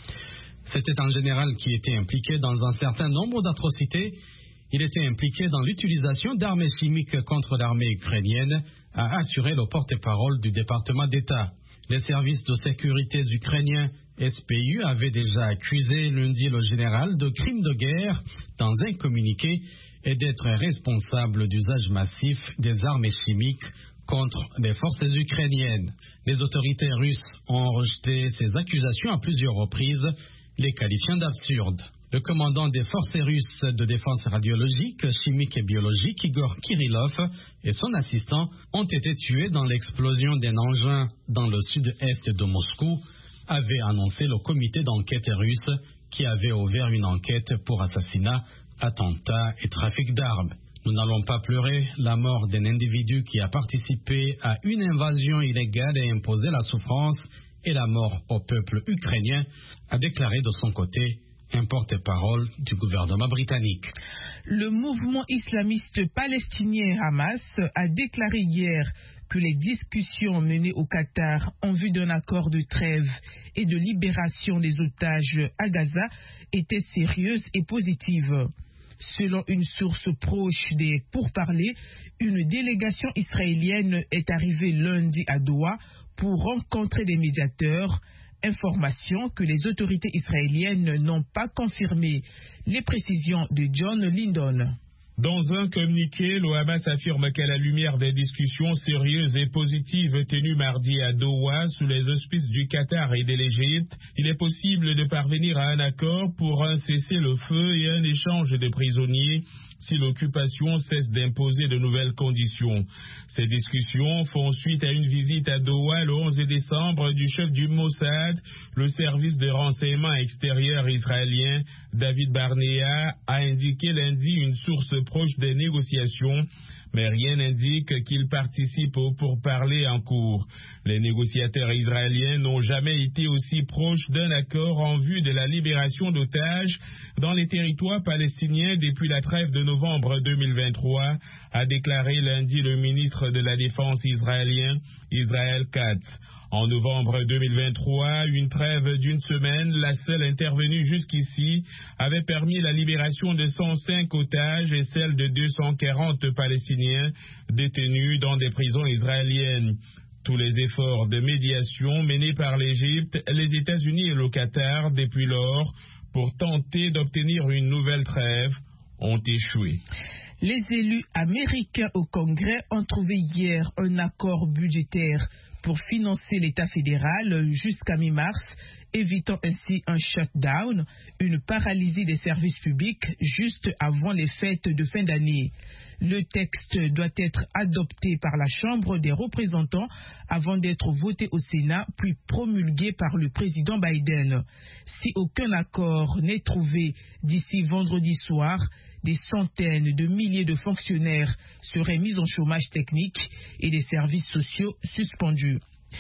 C'était un général qui était impliqué dans un certain nombre d'atrocités. Il était impliqué dans l'utilisation d'armes chimiques contre l'armée ukrainienne, a assuré le porte-parole du département d'État. Les services de sécurité ukrainiens S P U avaient déjà accusé lundi le général de crimes de guerre dans un communiqué et d'être responsable d'usage massif des armes chimiques contre les forces ukrainiennes. Les autorités russes ont rejeté ces accusations à plusieurs reprises, les qualifiant d'absurdes. Le commandant des forces russes de défense radiologique, chimique et biologique, Igor Kirillov, et son assistant ont été tués dans l'explosion d'un engin dans le sud-est de Moscou, avait annoncé le comité d'enquête russe qui avait ouvert une enquête pour assassinat, attentat et trafic d'armes. Nous n'allons pas pleurer la mort d'un individu qui a participé à une invasion illégale et imposé la souffrance et la mort au peuple ukrainien, a déclaré de son côté un porte-parole du gouvernement britannique. Le mouvement islamiste palestinien Hamas a déclaré hier que les discussions menées au Qatar en vue d'un accord de trêve et de libération des otages à Gaza étaient sérieuses et positives. Selon une source proche des pourparlers, une délégation israélienne est arrivée lundi à Doha pour rencontrer des médiateurs, information que les autorités israéliennes n'ont pas confirmée. Les précisions de John Lindon. Dans un communiqué, le Hamas affirme qu'à la lumière des discussions sérieuses et positives tenues mardi à Doha sous les auspices du Qatar et de l'Égypte, il est possible de parvenir à un accord pour un cessez-le-feu et un échange de prisonniers si l'occupation cesse d'imposer de nouvelles conditions. Ces discussions font suite à une visite à Doha le onze décembre du chef du Mossad, le service de renseignement extérieur israélien. David Barnea a indiqué lundi une source proche des négociations, mais rien n'indique qu'il participe aux pourparlers en cours. Les négociateurs israéliens n'ont jamais été aussi proches d'un accord en vue de la libération d'otages dans les territoires palestiniens depuis la trêve de novembre deux mille vingt-trois, a déclaré lundi le ministre de la Défense israélien, Israël Katz. En novembre deux mille vingt-trois, une trêve d'une semaine, la seule intervenue jusqu'ici, avait permis la libération de cent cinq otages et celle de deux cent quarante Palestiniens détenus dans des prisons israéliennes. Tous les efforts de médiation menés par l'Égypte, les États-Unis et le Qatar depuis lors pour tenter d'obtenir une nouvelle trêve ont échoué. Les élus américains au Congrès ont trouvé hier un accord budgétaire pour financer l'État fédéral jusqu'à mi-mars, évitant ainsi un shutdown, une paralysie des services publics juste avant les fêtes de fin d'année. Le texte doit être adopté par la Chambre des représentants avant d'être voté au Sénat, puis promulgué par le président Biden. Si aucun accord n'est trouvé d'ici vendredi soir, des centaines de milliers de fonctionnaires seraient mis en chômage technique et des services sociaux suspendus.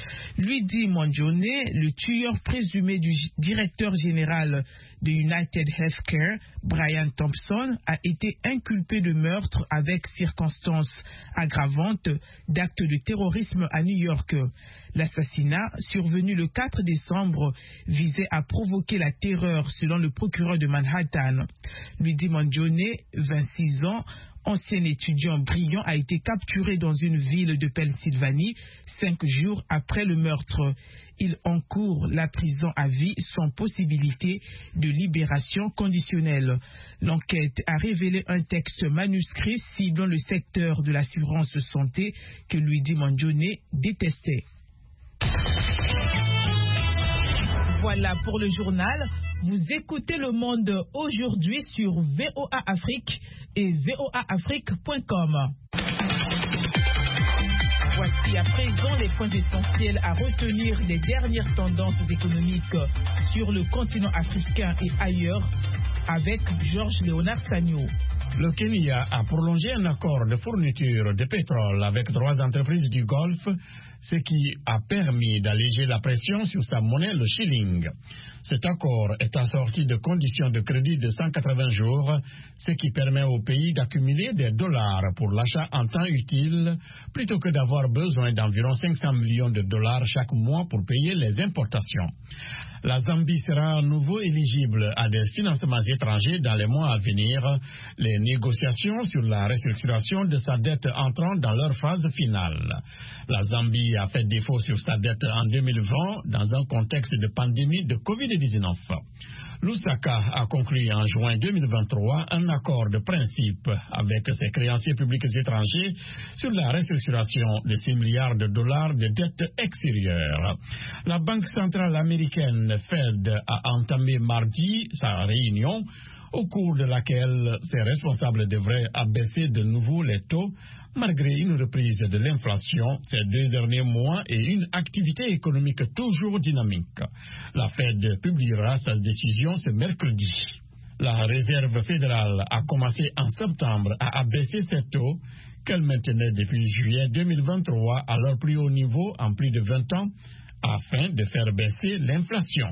Luigi Mangione, le tueur présumé du directeur général de United Healthcare, Brian Thompson, a été inculpé de meurtre avec circonstances aggravantes d'actes de terrorisme à New York. L'assassinat, survenu le quatre décembre, visait à provoquer la terreur selon le procureur de Manhattan. Luigi Mangione, vingt-six ans, ancien étudiant brillant, a été capturé dans une ville de Pennsylvanie cinq jours après le meurtre. Il encourt la prison à vie sans possibilité de libération conditionnelle. L'enquête a révélé un texte manuscrit ciblant le secteur de l'assurance santé que Luigi Mangione détestait. Voilà pour le journal. Vous écoutez Le Monde aujourd'hui sur V O A Afrique et V O A Afrique point com. Voici à présent les points essentiels à retenir des dernières tendances économiques sur le continent africain et ailleurs avec Georges Léonard Sagno. Le Kenya a prolongé un accord de fourniture de pétrole avec trois entreprises du Golfe, ce qui a permis d'alléger la pression sur sa monnaie, le shilling. Cet accord est assorti de conditions de crédit de cent quatre-vingts jours, ce qui permet au pays d'accumuler des dollars pour l'achat en temps utile, plutôt que d'avoir besoin d'environ cinq cents millions de dollars chaque mois pour payer les importations. La Zambie sera à nouveau éligible à des financements étrangers dans les mois à venir, les négociations sur la restructuration de sa dette entrant dans leur phase finale. La Zambie a fait défaut sur sa dette en deux mille vingt dans un contexte de pandémie de covid dix-neuf. Lusaka a conclu en juin deux mille vingt-trois un accord de principe avec ses créanciers publics étrangers sur la restructuration de six milliards de dollars de dettes extérieures. La Banque centrale américaine Fed a entamé mardi sa réunion au cours de laquelle ses responsables devraient abaisser de nouveau les taux malgré une reprise de l'inflation ces deux derniers mois et une activité économique toujours dynamique. La Fed publiera sa décision ce mercredi. La Réserve fédérale a commencé en septembre à abaisser ses taux qu'elle maintenait depuis juillet deux mille vingt-trois à leur plus haut niveau en plus de vingt ans afin de faire baisser l'inflation.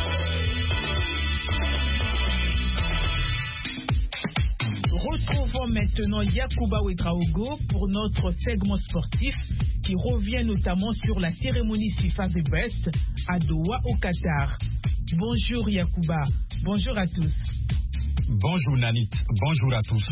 Retrouvons maintenant Yacouba Ouedraogo pour notre segment sportif qui revient notamment sur la cérémonie FIFA The Best à Doha au Qatar. Bonjour Yacouba, bonjour à tous. Bonjour Nanit, bonjour à tous.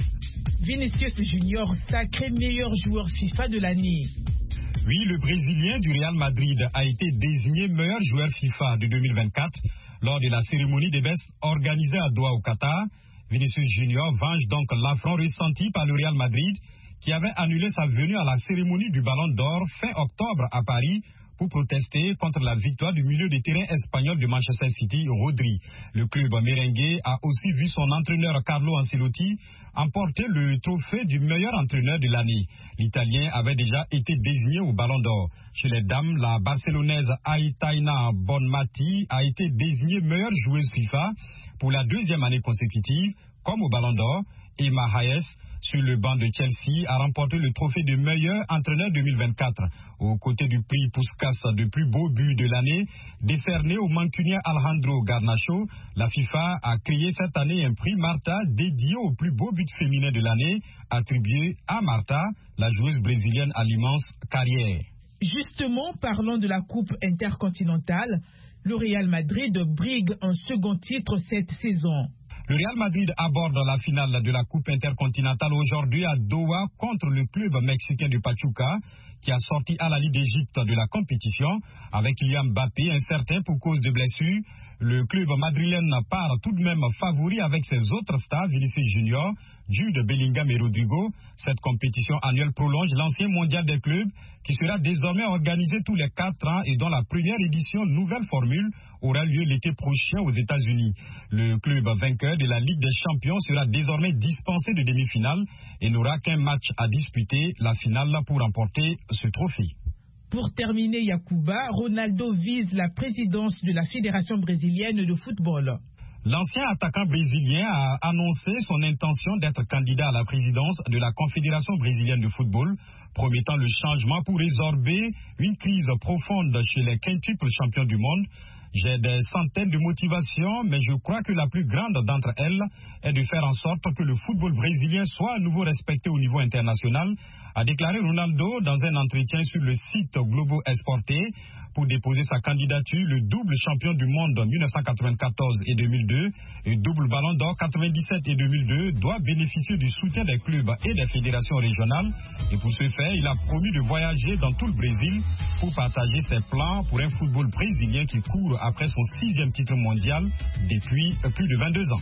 Vinicius Junior, sacré meilleur joueur FIFA de l'année. Oui, le Brésilien du Real Madrid a été désigné meilleur joueur FIFA de deux mille vingt-quatre lors de la cérémonie des Best organisée à Doha au Qatar. Vinicius Junior venge donc l'affront ressenti par le Real Madrid qui avait annulé sa venue à la cérémonie du Ballon d'Or fin octobre à Paris pour protester contre la victoire du milieu de terrain espagnol de Manchester City, Rodri. Le club merengue a aussi vu son entraîneur Carlo Ancelotti emporter le trophée du meilleur entraîneur de l'année. L'Italien avait déjà été désigné au Ballon d'Or. Chez les dames, la Barcelonaise Aitana Bonmati a été désignée meilleure joueuse FIFA pour la deuxième année consécutive, comme au Ballon d'Or. Emma Hayes, sur le banc de Chelsea, a remporté le trophée de meilleur entraîneur deux mille vingt-quatre. Aux côtés du prix Puskas de plus beau but de l'année, décerné au mancunien Alejandro Garnacho, la FIFA a créé cette année un prix Marta dédié au plus beau but féminin de l'année, attribué à Marta, la joueuse brésilienne à l'immense carrière. Justement, parlons de la Coupe intercontinentale. Le Real Madrid brigue un second titre cette saison. Le Real Madrid aborde la finale de la Coupe intercontinentale aujourd'hui à Doha contre le club mexicain de Pachuca qui a sorti à la Ligue d'Égypte de la compétition avec Kylian Mbappé incertain pour cause de blessure. Le club madrilène part tout de même favori avec ses autres stars, Vinicius Junior, Jude Bellingham et Rodrigo. Cette compétition annuelle prolonge l'ancien mondial des clubs qui sera désormais organisé tous les quatre ans et dont la première édition, nouvelle formule, aura lieu l'été prochain aux États-Unis. Le club vainqueur de la Ligue des Champions sera désormais dispensé de demi-finale et n'aura qu'un match à disputer, la finale, pour remporter ce trophée. Pour terminer, Yacouba, Ronaldo vise la présidence de la Fédération brésilienne de football. L'ancien attaquant brésilien a annoncé son intention d'être candidat à la présidence de la Confédération brésilienne de football, promettant le changement pour résorber une crise profonde chez les quintuples champions du monde. J'ai des centaines de motivations, mais je crois que la plus grande d'entre elles est de faire en sorte que le football brésilien soit à nouveau respecté au niveau international, a déclaré Ronaldo dans un entretien sur le site Globo Esporte. Pour déposer sa candidature, le double champion du monde mille neuf cent quatre-vingt-quatorze et deux mille deux et double ballon d'or quatre-vingt-dix-sept et deux mille deux doit bénéficier du soutien des clubs et des fédérations régionales. Et pour ce faire, il a promis de voyager dans tout le Brésil pour partager ses plans pour un football brésilien qui court après son sixième titre mondial depuis plus de vingt-deux ans.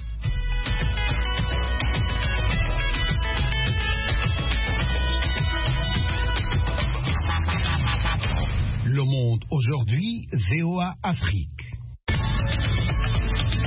Le Monde aujourd'hui, V O A Afrique.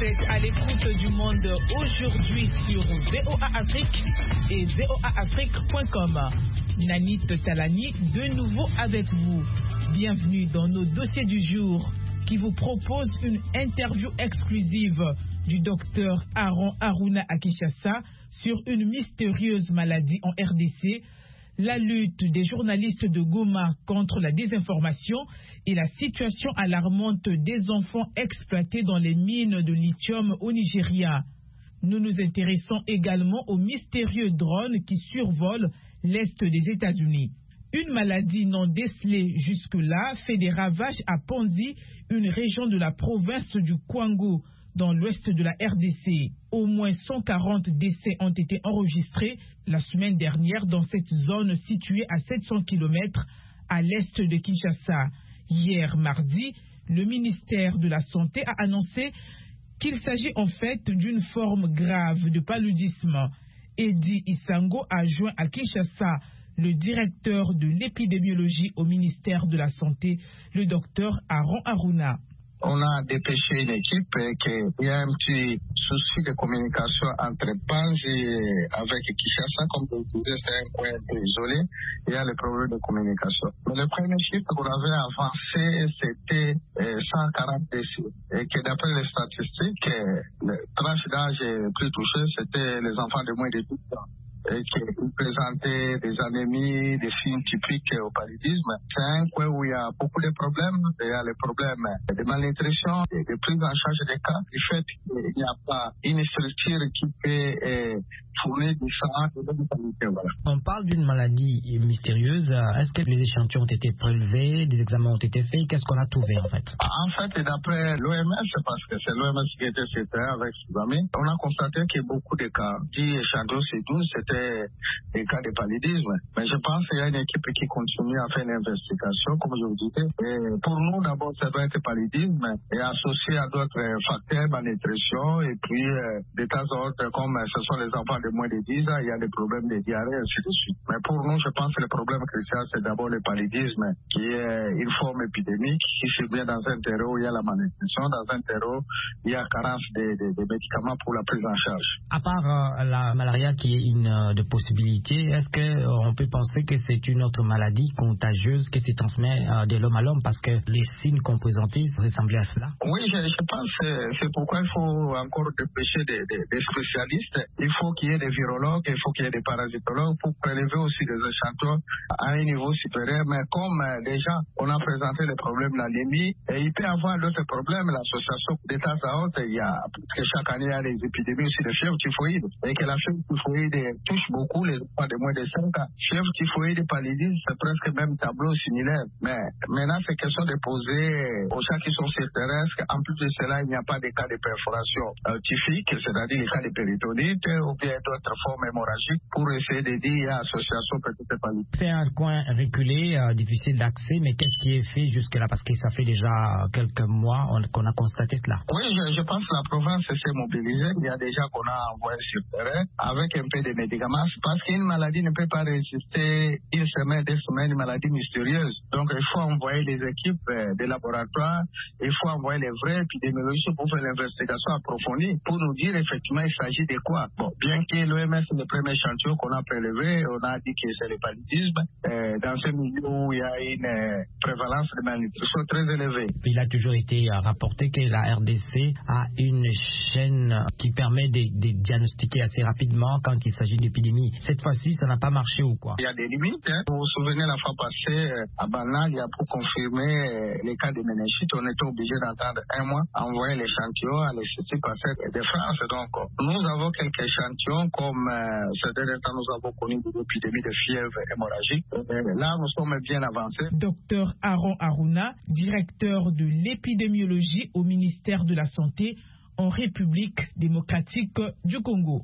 êtes à l'écoute du monde aujourd'hui sur V O A Afrique et V O A Afrique point com. Nanit Talani, de nouveau avec vous. Bienvenue dans nos dossiers du jour qui vous propose une interview exclusive du docteur Aaron Aruna à Kinshasa sur une mystérieuse maladie en R D C, la lutte des journalistes de Goma contre la désinformation et la situation alarmante des enfants exploités dans les mines de lithium au Nigeria. Nous nous intéressons également aux mystérieux drones qui survolent l'est des États-Unis. Une maladie non décelée jusque-là fait des ravages à Ponzi, une région de la province du Kwango, dans l'ouest de la R D C. Au moins cent quarante décès ont été enregistrés la semaine dernière dans cette zone située à sept cents kilomètres à l'est de Kinshasa. Hier, mardi, le ministère de la Santé a annoncé qu'il s'agit en fait d'une forme grave de paludisme. Eddie Isango a joint à Kinshasa le directeur de l'épidémiologie au ministère de la Santé, le docteur Aaron Aruna. On a dépêché une équipe et qu'il y a un petit souci de communication entre Panzi et avec Kinshasa. Comme vous disiez, c'est un coin un peu isolé. Il y a le problème de communication. Mais le premier chiffre qu'on avait avancé, c'était cent quarante décès. Et que d'après les statistiques, la tranche d'âge plus touchée, c'était les enfants de moins de douze ans. Et qui présentaient des anémies, des signes typiques au paludisme. C'est un coin où il y a beaucoup de problèmes. Il y a les problèmes de malnutrition et de prise en charge des cas. Du fait qu'il n'y a pas une structure qui peut eh, fournir du sang et de la voilà. On parle d'une maladie mystérieuse. Est-ce que les échantillons ont été prélevés, des examens ont été faits? Qu'est-ce qu'on a trouvé en fait? En fait, d'après l'O M S, parce que c'est l'O M S qui était sur terrain avec ses amis, on a constaté qu'il y a beaucoup de cas. dix échantillons sur douze, c'était des cas de paludisme. Mais je pense qu'il y a une équipe qui continue à faire une investigation, comme je vous disais. Et pour nous, d'abord, ça doit être paludisme et associé à d'autres facteurs, malnutrition, et puis euh, des tas d'autres, comme ce sont les enfants de moins de dix ans, il y a des problèmes de diarrhée, ainsi de suite. Mais pour nous, je pense que le problème crucial, c'est d'abord le paludisme, qui est une forme épidémique, qui survient dans un terreau où il y a la malnutrition, dans un terreau où il y a carence de, de, de médicaments pour la prise en charge. À part euh, la malaria qui est une de possibilités, est-ce qu'on euh, peut penser que c'est une autre maladie contagieuse qui se transmet euh, de l'homme à l'homme parce que les signes qu'on présentait ressemblaient à cela? Oui, je, je pense que c'est pourquoi il faut encore dépêcher des, des, des spécialistes. Il faut qu'il y ait des virologues, il faut qu'il y ait des parasitologues pour prélever aussi des échantillons à un niveau supérieur. Mais comme euh, déjà on a présenté le problème de l'anémie, et il peut y avoir d'autres problèmes, l'association d'états à haute, il y a, parce que chaque année il y a des épidémies aussi de fièvre typhoïde, et que la fièvre typhoïde touche beaucoup les enfants de moins de cinq ans. Fièvre typhoïde et paludisme, c'est presque le même tableau similaire. Mais maintenant, c'est question de poser aux gens qui sont sur terrain, en plus de cela, il n'y a pas de cas de perforation euh, typique, c'est-à-dire les cas de péritonite ou bien d'autres formes hémorragiques, pour essayer de dire association peut-être paludisme. C'est un coin reculé, euh, difficile d'accès, mais qu'est-ce qui est fait jusque-là? Parce que ça fait déjà quelques mois qu'on a constaté cela. Oui, je, je pense que la province s'est mobilisée. Il y a déjà qu'on a envoyé sur terrain avec un peu de médicaments. Parce qu'une maladie ne peut pas résister une semaine, deux semaines, une maladie mystérieuse. Donc, il faut envoyer les équipes euh, des laboratoires, il faut envoyer les vrais épidémiologistes pour faire l'investigation approfondie, pour nous dire effectivement il s'agit de quoi. Bon, bien que l'O M S, le premier échantillon qu'on a prélevé, on a dit que c'est le paludisme, euh, dans ce milieu où il y a une euh, prévalence de malnutrition très élevée. Il a toujours été euh, rapporté que la R D C a une chaîne qui permet de, de diagnostiquer assez rapidement quand il s'agit d'épidémie. Cette fois-ci, ça n'a pas marché ou quoi? Il y a des limites. Hein. Vous vous souvenez, la fois passée, à Banal, il y a pour confirmer les cas de méningite, on était obligé d'attendre un mois, envoyer l'échantillon à l'Institut Pasteur de France. Donc, nous avons quelques échantillons, comme euh, ce dernier temps, nous avons connu une épidémie de fièvre hémorragique. Et là, nous sommes bien avancés. Docteur Aaron Aruna, directeur de l'épidémiologie au ministère de la Santé en République démocratique du Congo.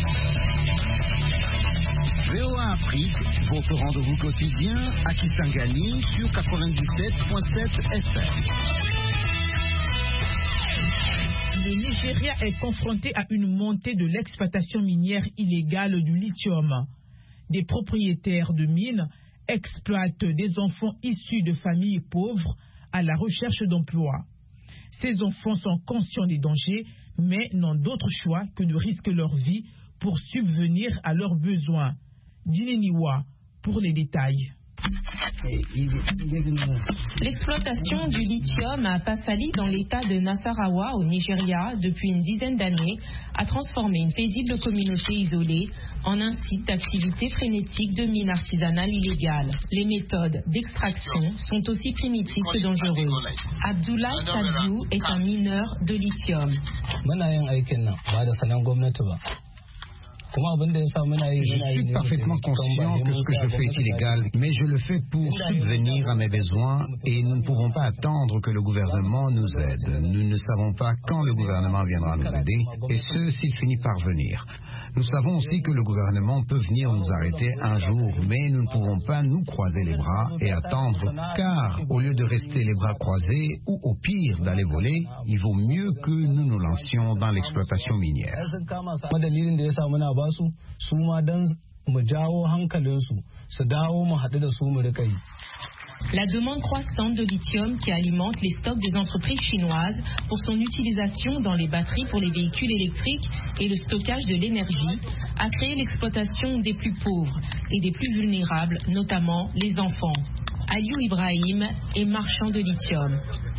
V O A Afrique, votre rendez-vous quotidien à Kisangani sur quatre-vingt-dix-sept virgule sept F M. Le Nigeria est confronté à une montée de l'exploitation minière illégale du lithium. Des propriétaires de mines exploitent des enfants issus de familles pauvres à la recherche d'emploi. Ces enfants sont conscients des dangers, mais n'ont d'autre choix que de risquer leur vie pour subvenir à leurs besoins. Dineniwa pour les détails. L'exploitation du lithium à Pasali dans l'état de Nasarawa au Nigeria depuis une dizaine d'années a transformé une paisible communauté isolée en un site d'activité frénétique de mine artisanale illégale. Les méthodes d'extraction sont aussi primitives que dangereuses. Abdoulaye Sadiou est un mineur de lithium. Je suis parfaitement conscient que ce que je fais est illégal, mais je le fais pour subvenir à mes besoins et nous ne pouvons pas attendre que le gouvernement nous aide. Nous ne savons pas quand le gouvernement viendra nous aider et ce, s'il finit par venir. Nous savons aussi que le gouvernement peut venir nous arrêter un jour, mais nous ne pouvons pas nous croiser les bras et attendre, car au lieu de rester les bras croisés ou au pire d'aller voler, il vaut mieux que nous nous lancions dans l'exploitation minière. La demande croissante de lithium qui alimente les stocks des entreprises chinoises pour son utilisation dans les batteries pour les véhicules électriques et le stockage de l'énergie a créé l'exploitation des plus pauvres et des plus vulnérables, notamment les enfants. Aliou Ibrahim est marchand de lithium.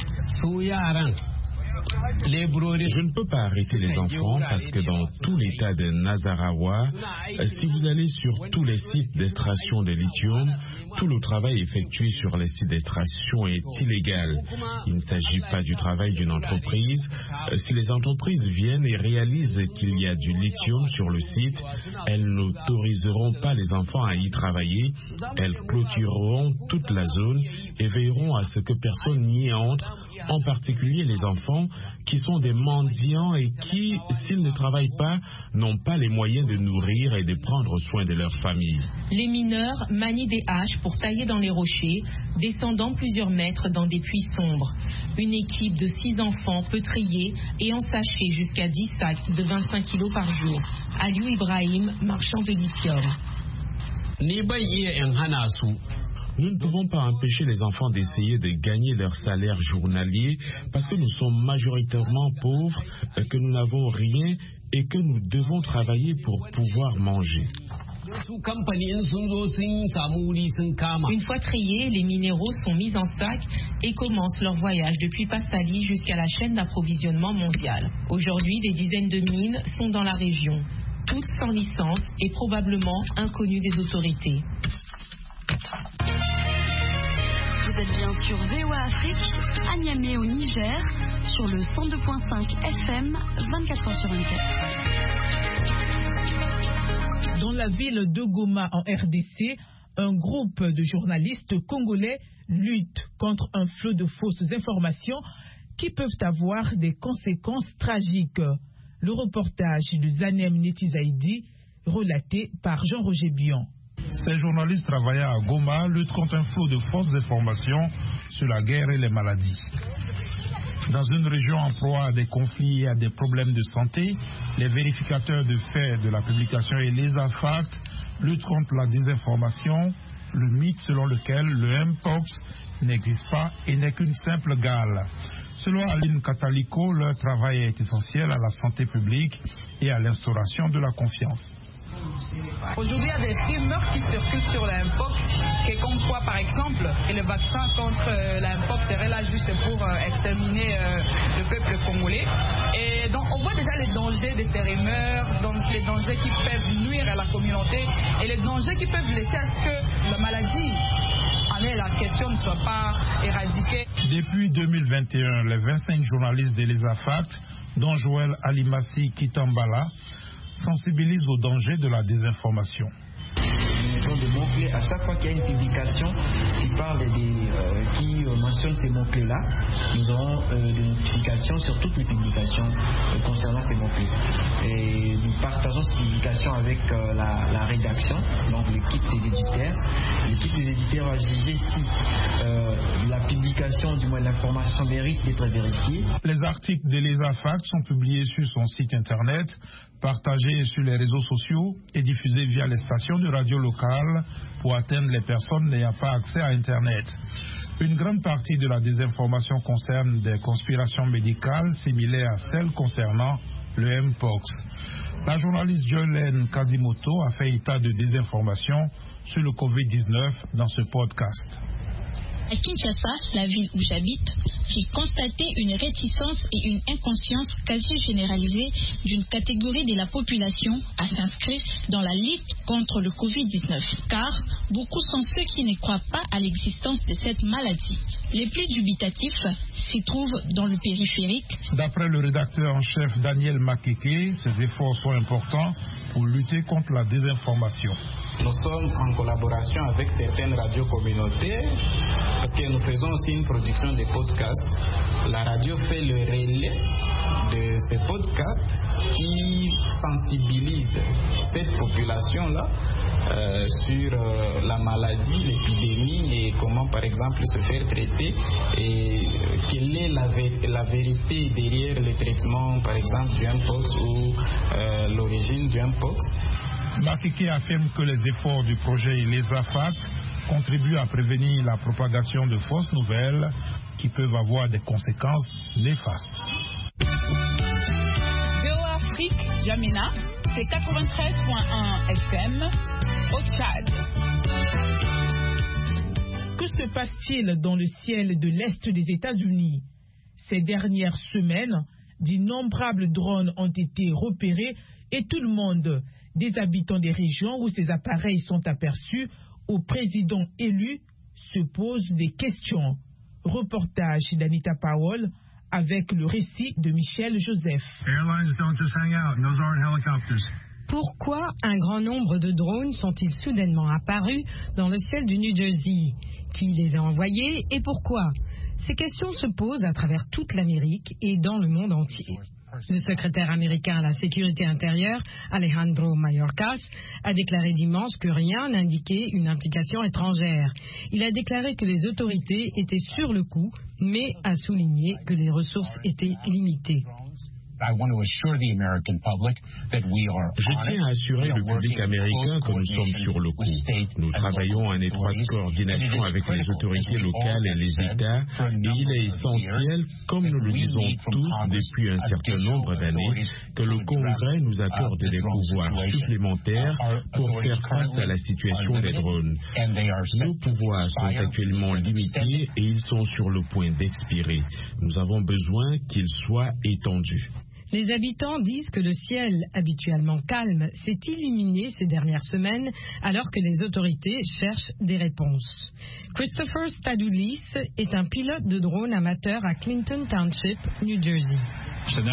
Je ne peux pas arrêter les enfants parce que dans tout l'état de Nasarawa, si vous allez sur tous les sites d'extraction de lithium, tout le travail effectué sur les sites d'extraction est illégal. Il ne s'agit pas du travail d'une entreprise. Si les entreprises viennent et réalisent qu'il y a du lithium sur le site, elles n'autoriseront pas les enfants à y travailler. Elles clôtureront toute la zone et veilleront à ce que personne n'y entre, en particulier les enfants qui sont des mendiants et qui, s'ils ne travaillent pas, n'ont pas les moyens de nourrir et de prendre soin de leur famille. Les mineurs manient des haches pour tailler dans les rochers, descendant plusieurs mètres dans des puits sombres. Une équipe de six enfants peut trier et ensacher jusqu'à dix sacs de vingt-cinq kilos par jour. Aliou Ibrahim, marchand de lithium. Nous ne pouvons pas empêcher les enfants d'essayer de gagner leur salaire journalier parce que nous sommes majoritairement pauvres, que nous n'avons rien et que nous devons travailler pour pouvoir manger. Une fois triés, les minéraux sont mis en sac et commencent leur voyage depuis Pasali jusqu'à la chaîne d'approvisionnement mondiale. Aujourd'hui, des dizaines de mines sont dans la région, toutes sans licence et probablement inconnues des autorités. Vous êtes bien sur V O A Afrique, à Niamey au Niger, sur le cent deux virgule cinq F M, vingt-quatre heures sur vingt-quatre. Dans la ville de Goma en R D C, un groupe de journalistes congolais lutte contre un flot de fausses informations qui peuvent avoir des conséquences tragiques. Le reportage de Zanem Netizaidi, relaté par Jean-Roger Bion. Ces journalistes travaillant à Goma luttent contre un flot de fausses informations sur la guerre et les maladies. Dans une région en proie à des conflits et à des problèmes de santé, les vérificateurs de faits de la publication et les Facts luttent contre la désinformation, le mythe selon lequel le Mpox n'existe pas et n'est qu'une simple gale. Selon Aline Kataliko, leur travail est essentiel à la santé publique et à l'instauration de la confiance. Aujourd'hui, il y a des rumeurs qui circulent sur l'Mpox, qui comme quoi, par exemple, que le vaccin contre l'Mpox serait là juste pour euh, exterminer euh, le peuple congolais. Et donc, on voit déjà les dangers de ces rumeurs, donc les dangers qui peuvent nuire à la communauté et les dangers qui peuvent laisser à ce que la maladie, en est, la question ne soit pas éradiquée. Depuis deux mille vingt et un, les vingt-cinq journalistes d'Elisa Fact, dont Joël Alimasi Kitambala, sensibilise au danger de la désinformation. Une maison de mots-clés, à chaque fois qu'il y a une publication qui parle des, euh, qui euh, mentionne ces mots-clés-là, nous aurons euh, des notifications sur toutes les publications euh, concernant ces mots-clés. Et nous partageons ces publications avec euh, la, la rédaction, donc l'équipe des éditeurs. L'équipe des éditeurs va juger si euh, la publication, du moins l'information, mérite d'être vérifiée. Les articles d'Elisa Fact sont publiés sur son site internet, partagés sur les réseaux sociaux et diffusés via les stations de radio locales pour atteindre les personnes n'ayant pas accès à Internet. Une grande partie de la désinformation concerne des conspirations médicales similaires à celles concernant le Mpox. La journaliste Jolene Kazimoto a fait état de désinformation sur le covid dix-neuf dans ce podcast. À Kinshasa, la ville où j'habite, j'ai constaté une réticence et une inconscience quasi généralisée d'une catégorie de la population à s'inscrire dans la lutte contre le covid dix-neuf. Car beaucoup sont ceux qui ne croient pas à l'existence de cette maladie. Les plus dubitatifs s'y trouvent dans le périphérique. D'après le rédacteur en chef Daniel Makeke, ces efforts sont importants pour lutter contre la désinformation. Nous sommes en collaboration avec certaines radios communautaires parce que nous faisons aussi une production de podcasts. La radio fait le relais de ces podcasts qui sensibilisent cette population-là euh, sur euh, la maladie, l'épidémie et comment par exemple se faire traiter et euh, quelle est la, vé- la vérité derrière le traitement par exemple du Mpox ou euh, l'origine du Mpox. Makeke affirme que les efforts du projet et les A F A T contribuent à prévenir la propagation de fausses nouvelles qui peuvent avoir des conséquences néfastes. V O A Afrique, Jamina, c'est quatre-vingt-treize point un F M au Tchad. Que se passe-t-il dans le ciel de l'Est des États-Unis? Ces dernières semaines, d'innombrables drones ont été repérés et tout le monde, des habitants des régions où ces appareils sont aperçus, au président élu, se pose des questions. Reportage d'Anita Powell avec le récit de Michel Joseph. Pourquoi un grand nombre de drones sont-ils soudainement apparus dans le ciel du New Jersey? Qui les a envoyés et pourquoi? Ces questions se posent à travers toute l'Amérique et dans le monde entier. Le secrétaire américain à la sécurité intérieure, Alejandro Mayorkas, a déclaré dimanche que rien n'indiquait une implication étrangère. Il a déclaré que les autorités étaient sur le coup, mais a souligné que les ressources étaient limitées. Je tiens à assurer le public américain que nous sommes sur le coup. Nous travaillons en étroite coordination avec les autorités locales et les États et il est essentiel, comme nous le disons tous depuis un certain nombre d'années, que le Congrès nous accorde des pouvoirs supplémentaires pour faire face à la situation des drones. Nos pouvoirs sont actuellement limités et ils sont sur le point d'expirer. Nous avons besoin qu'ils soient étendus. Les habitants disent que le ciel, habituellement calme, s'est illuminé ces dernières semaines alors que les autorités cherchent des réponses. Christopher Stadoulis est un pilote de drone amateur à Clinton Township, New Jersey. Ils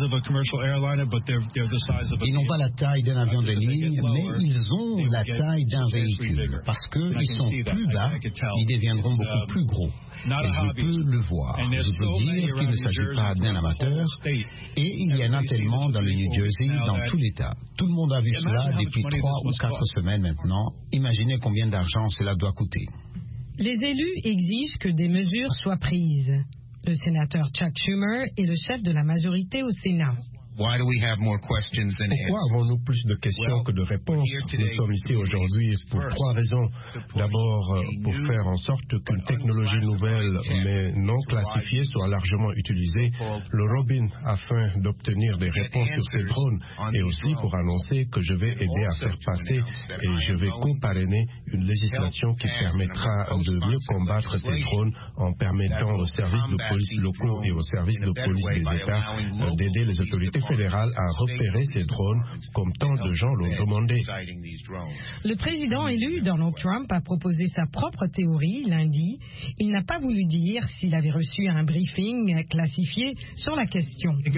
n'ont pas la taille d'un avion de ligne, mais ils ont la taille d'un véhicule. Parce qu'ils sont plus bas, ils deviendront beaucoup plus gros. Et je peux le voir. Je peux dire qu'il ne s'agit pas d'un amateur. Et il y en a tellement dans le New Jersey, dans tout l'État. Tout le monde a vu cela depuis trois ou quatre semaines maintenant. Imaginez combien d'argent cela doit coûter. Les élus exigent que des mesures soient prises. Le sénateur Chuck Schumer est le chef de la majorité au Sénat. Pourquoi avons-nous plus de questions que de réponses? Nous sommes ici aujourd'hui pour trois raisons. D'abord, pour faire en sorte qu'une technologie nouvelle, mais non classifiée, soit largement utilisée, le Robin, afin d'obtenir des réponses sur ces drones, et aussi pour annoncer que je vais aider à faire passer et je vais co-parrainer une législation qui permettra de mieux combattre ces drones en permettant aux services de police locaux et aux services de police des États d'aider les autorités fédérale à repérer ces drones comme tant de gens l'ont demandé. Le président élu Donald Trump a proposé sa propre théorie lundi. Il n'a pas voulu dire s'il avait reçu un briefing classifié sur la question. Le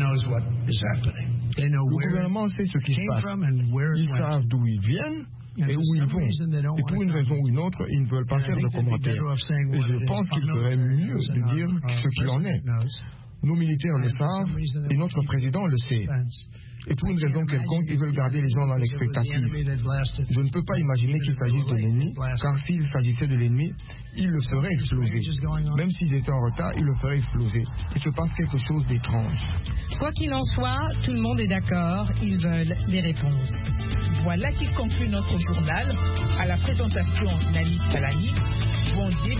gouvernement sait ce qui se passe. Ils savent d'où ils viennent et où ils vont. Et pour une raison ou une autre, ils ne veulent pas faire de commentaires. Et je pense qu'il ferait mieux de dire ce qu'il en est. Nos militaires le savent et notre président le sait. Et pour une raison quelconque, ils veulent garder les gens dans l'expectative. Je ne peux pas imaginer qu'il s'agisse de l'ennemi, car s'il s'agissait de l'ennemi, il le ferait exploser. Même s'ils étaient en retard, il le ferait exploser. Il se passe quelque chose d'étrange. Quoi qu'il en soit, tout le monde est d'accord, ils veulent des réponses. Voilà qui conclut notre journal. À la présentation, Nani Salani. Bon début.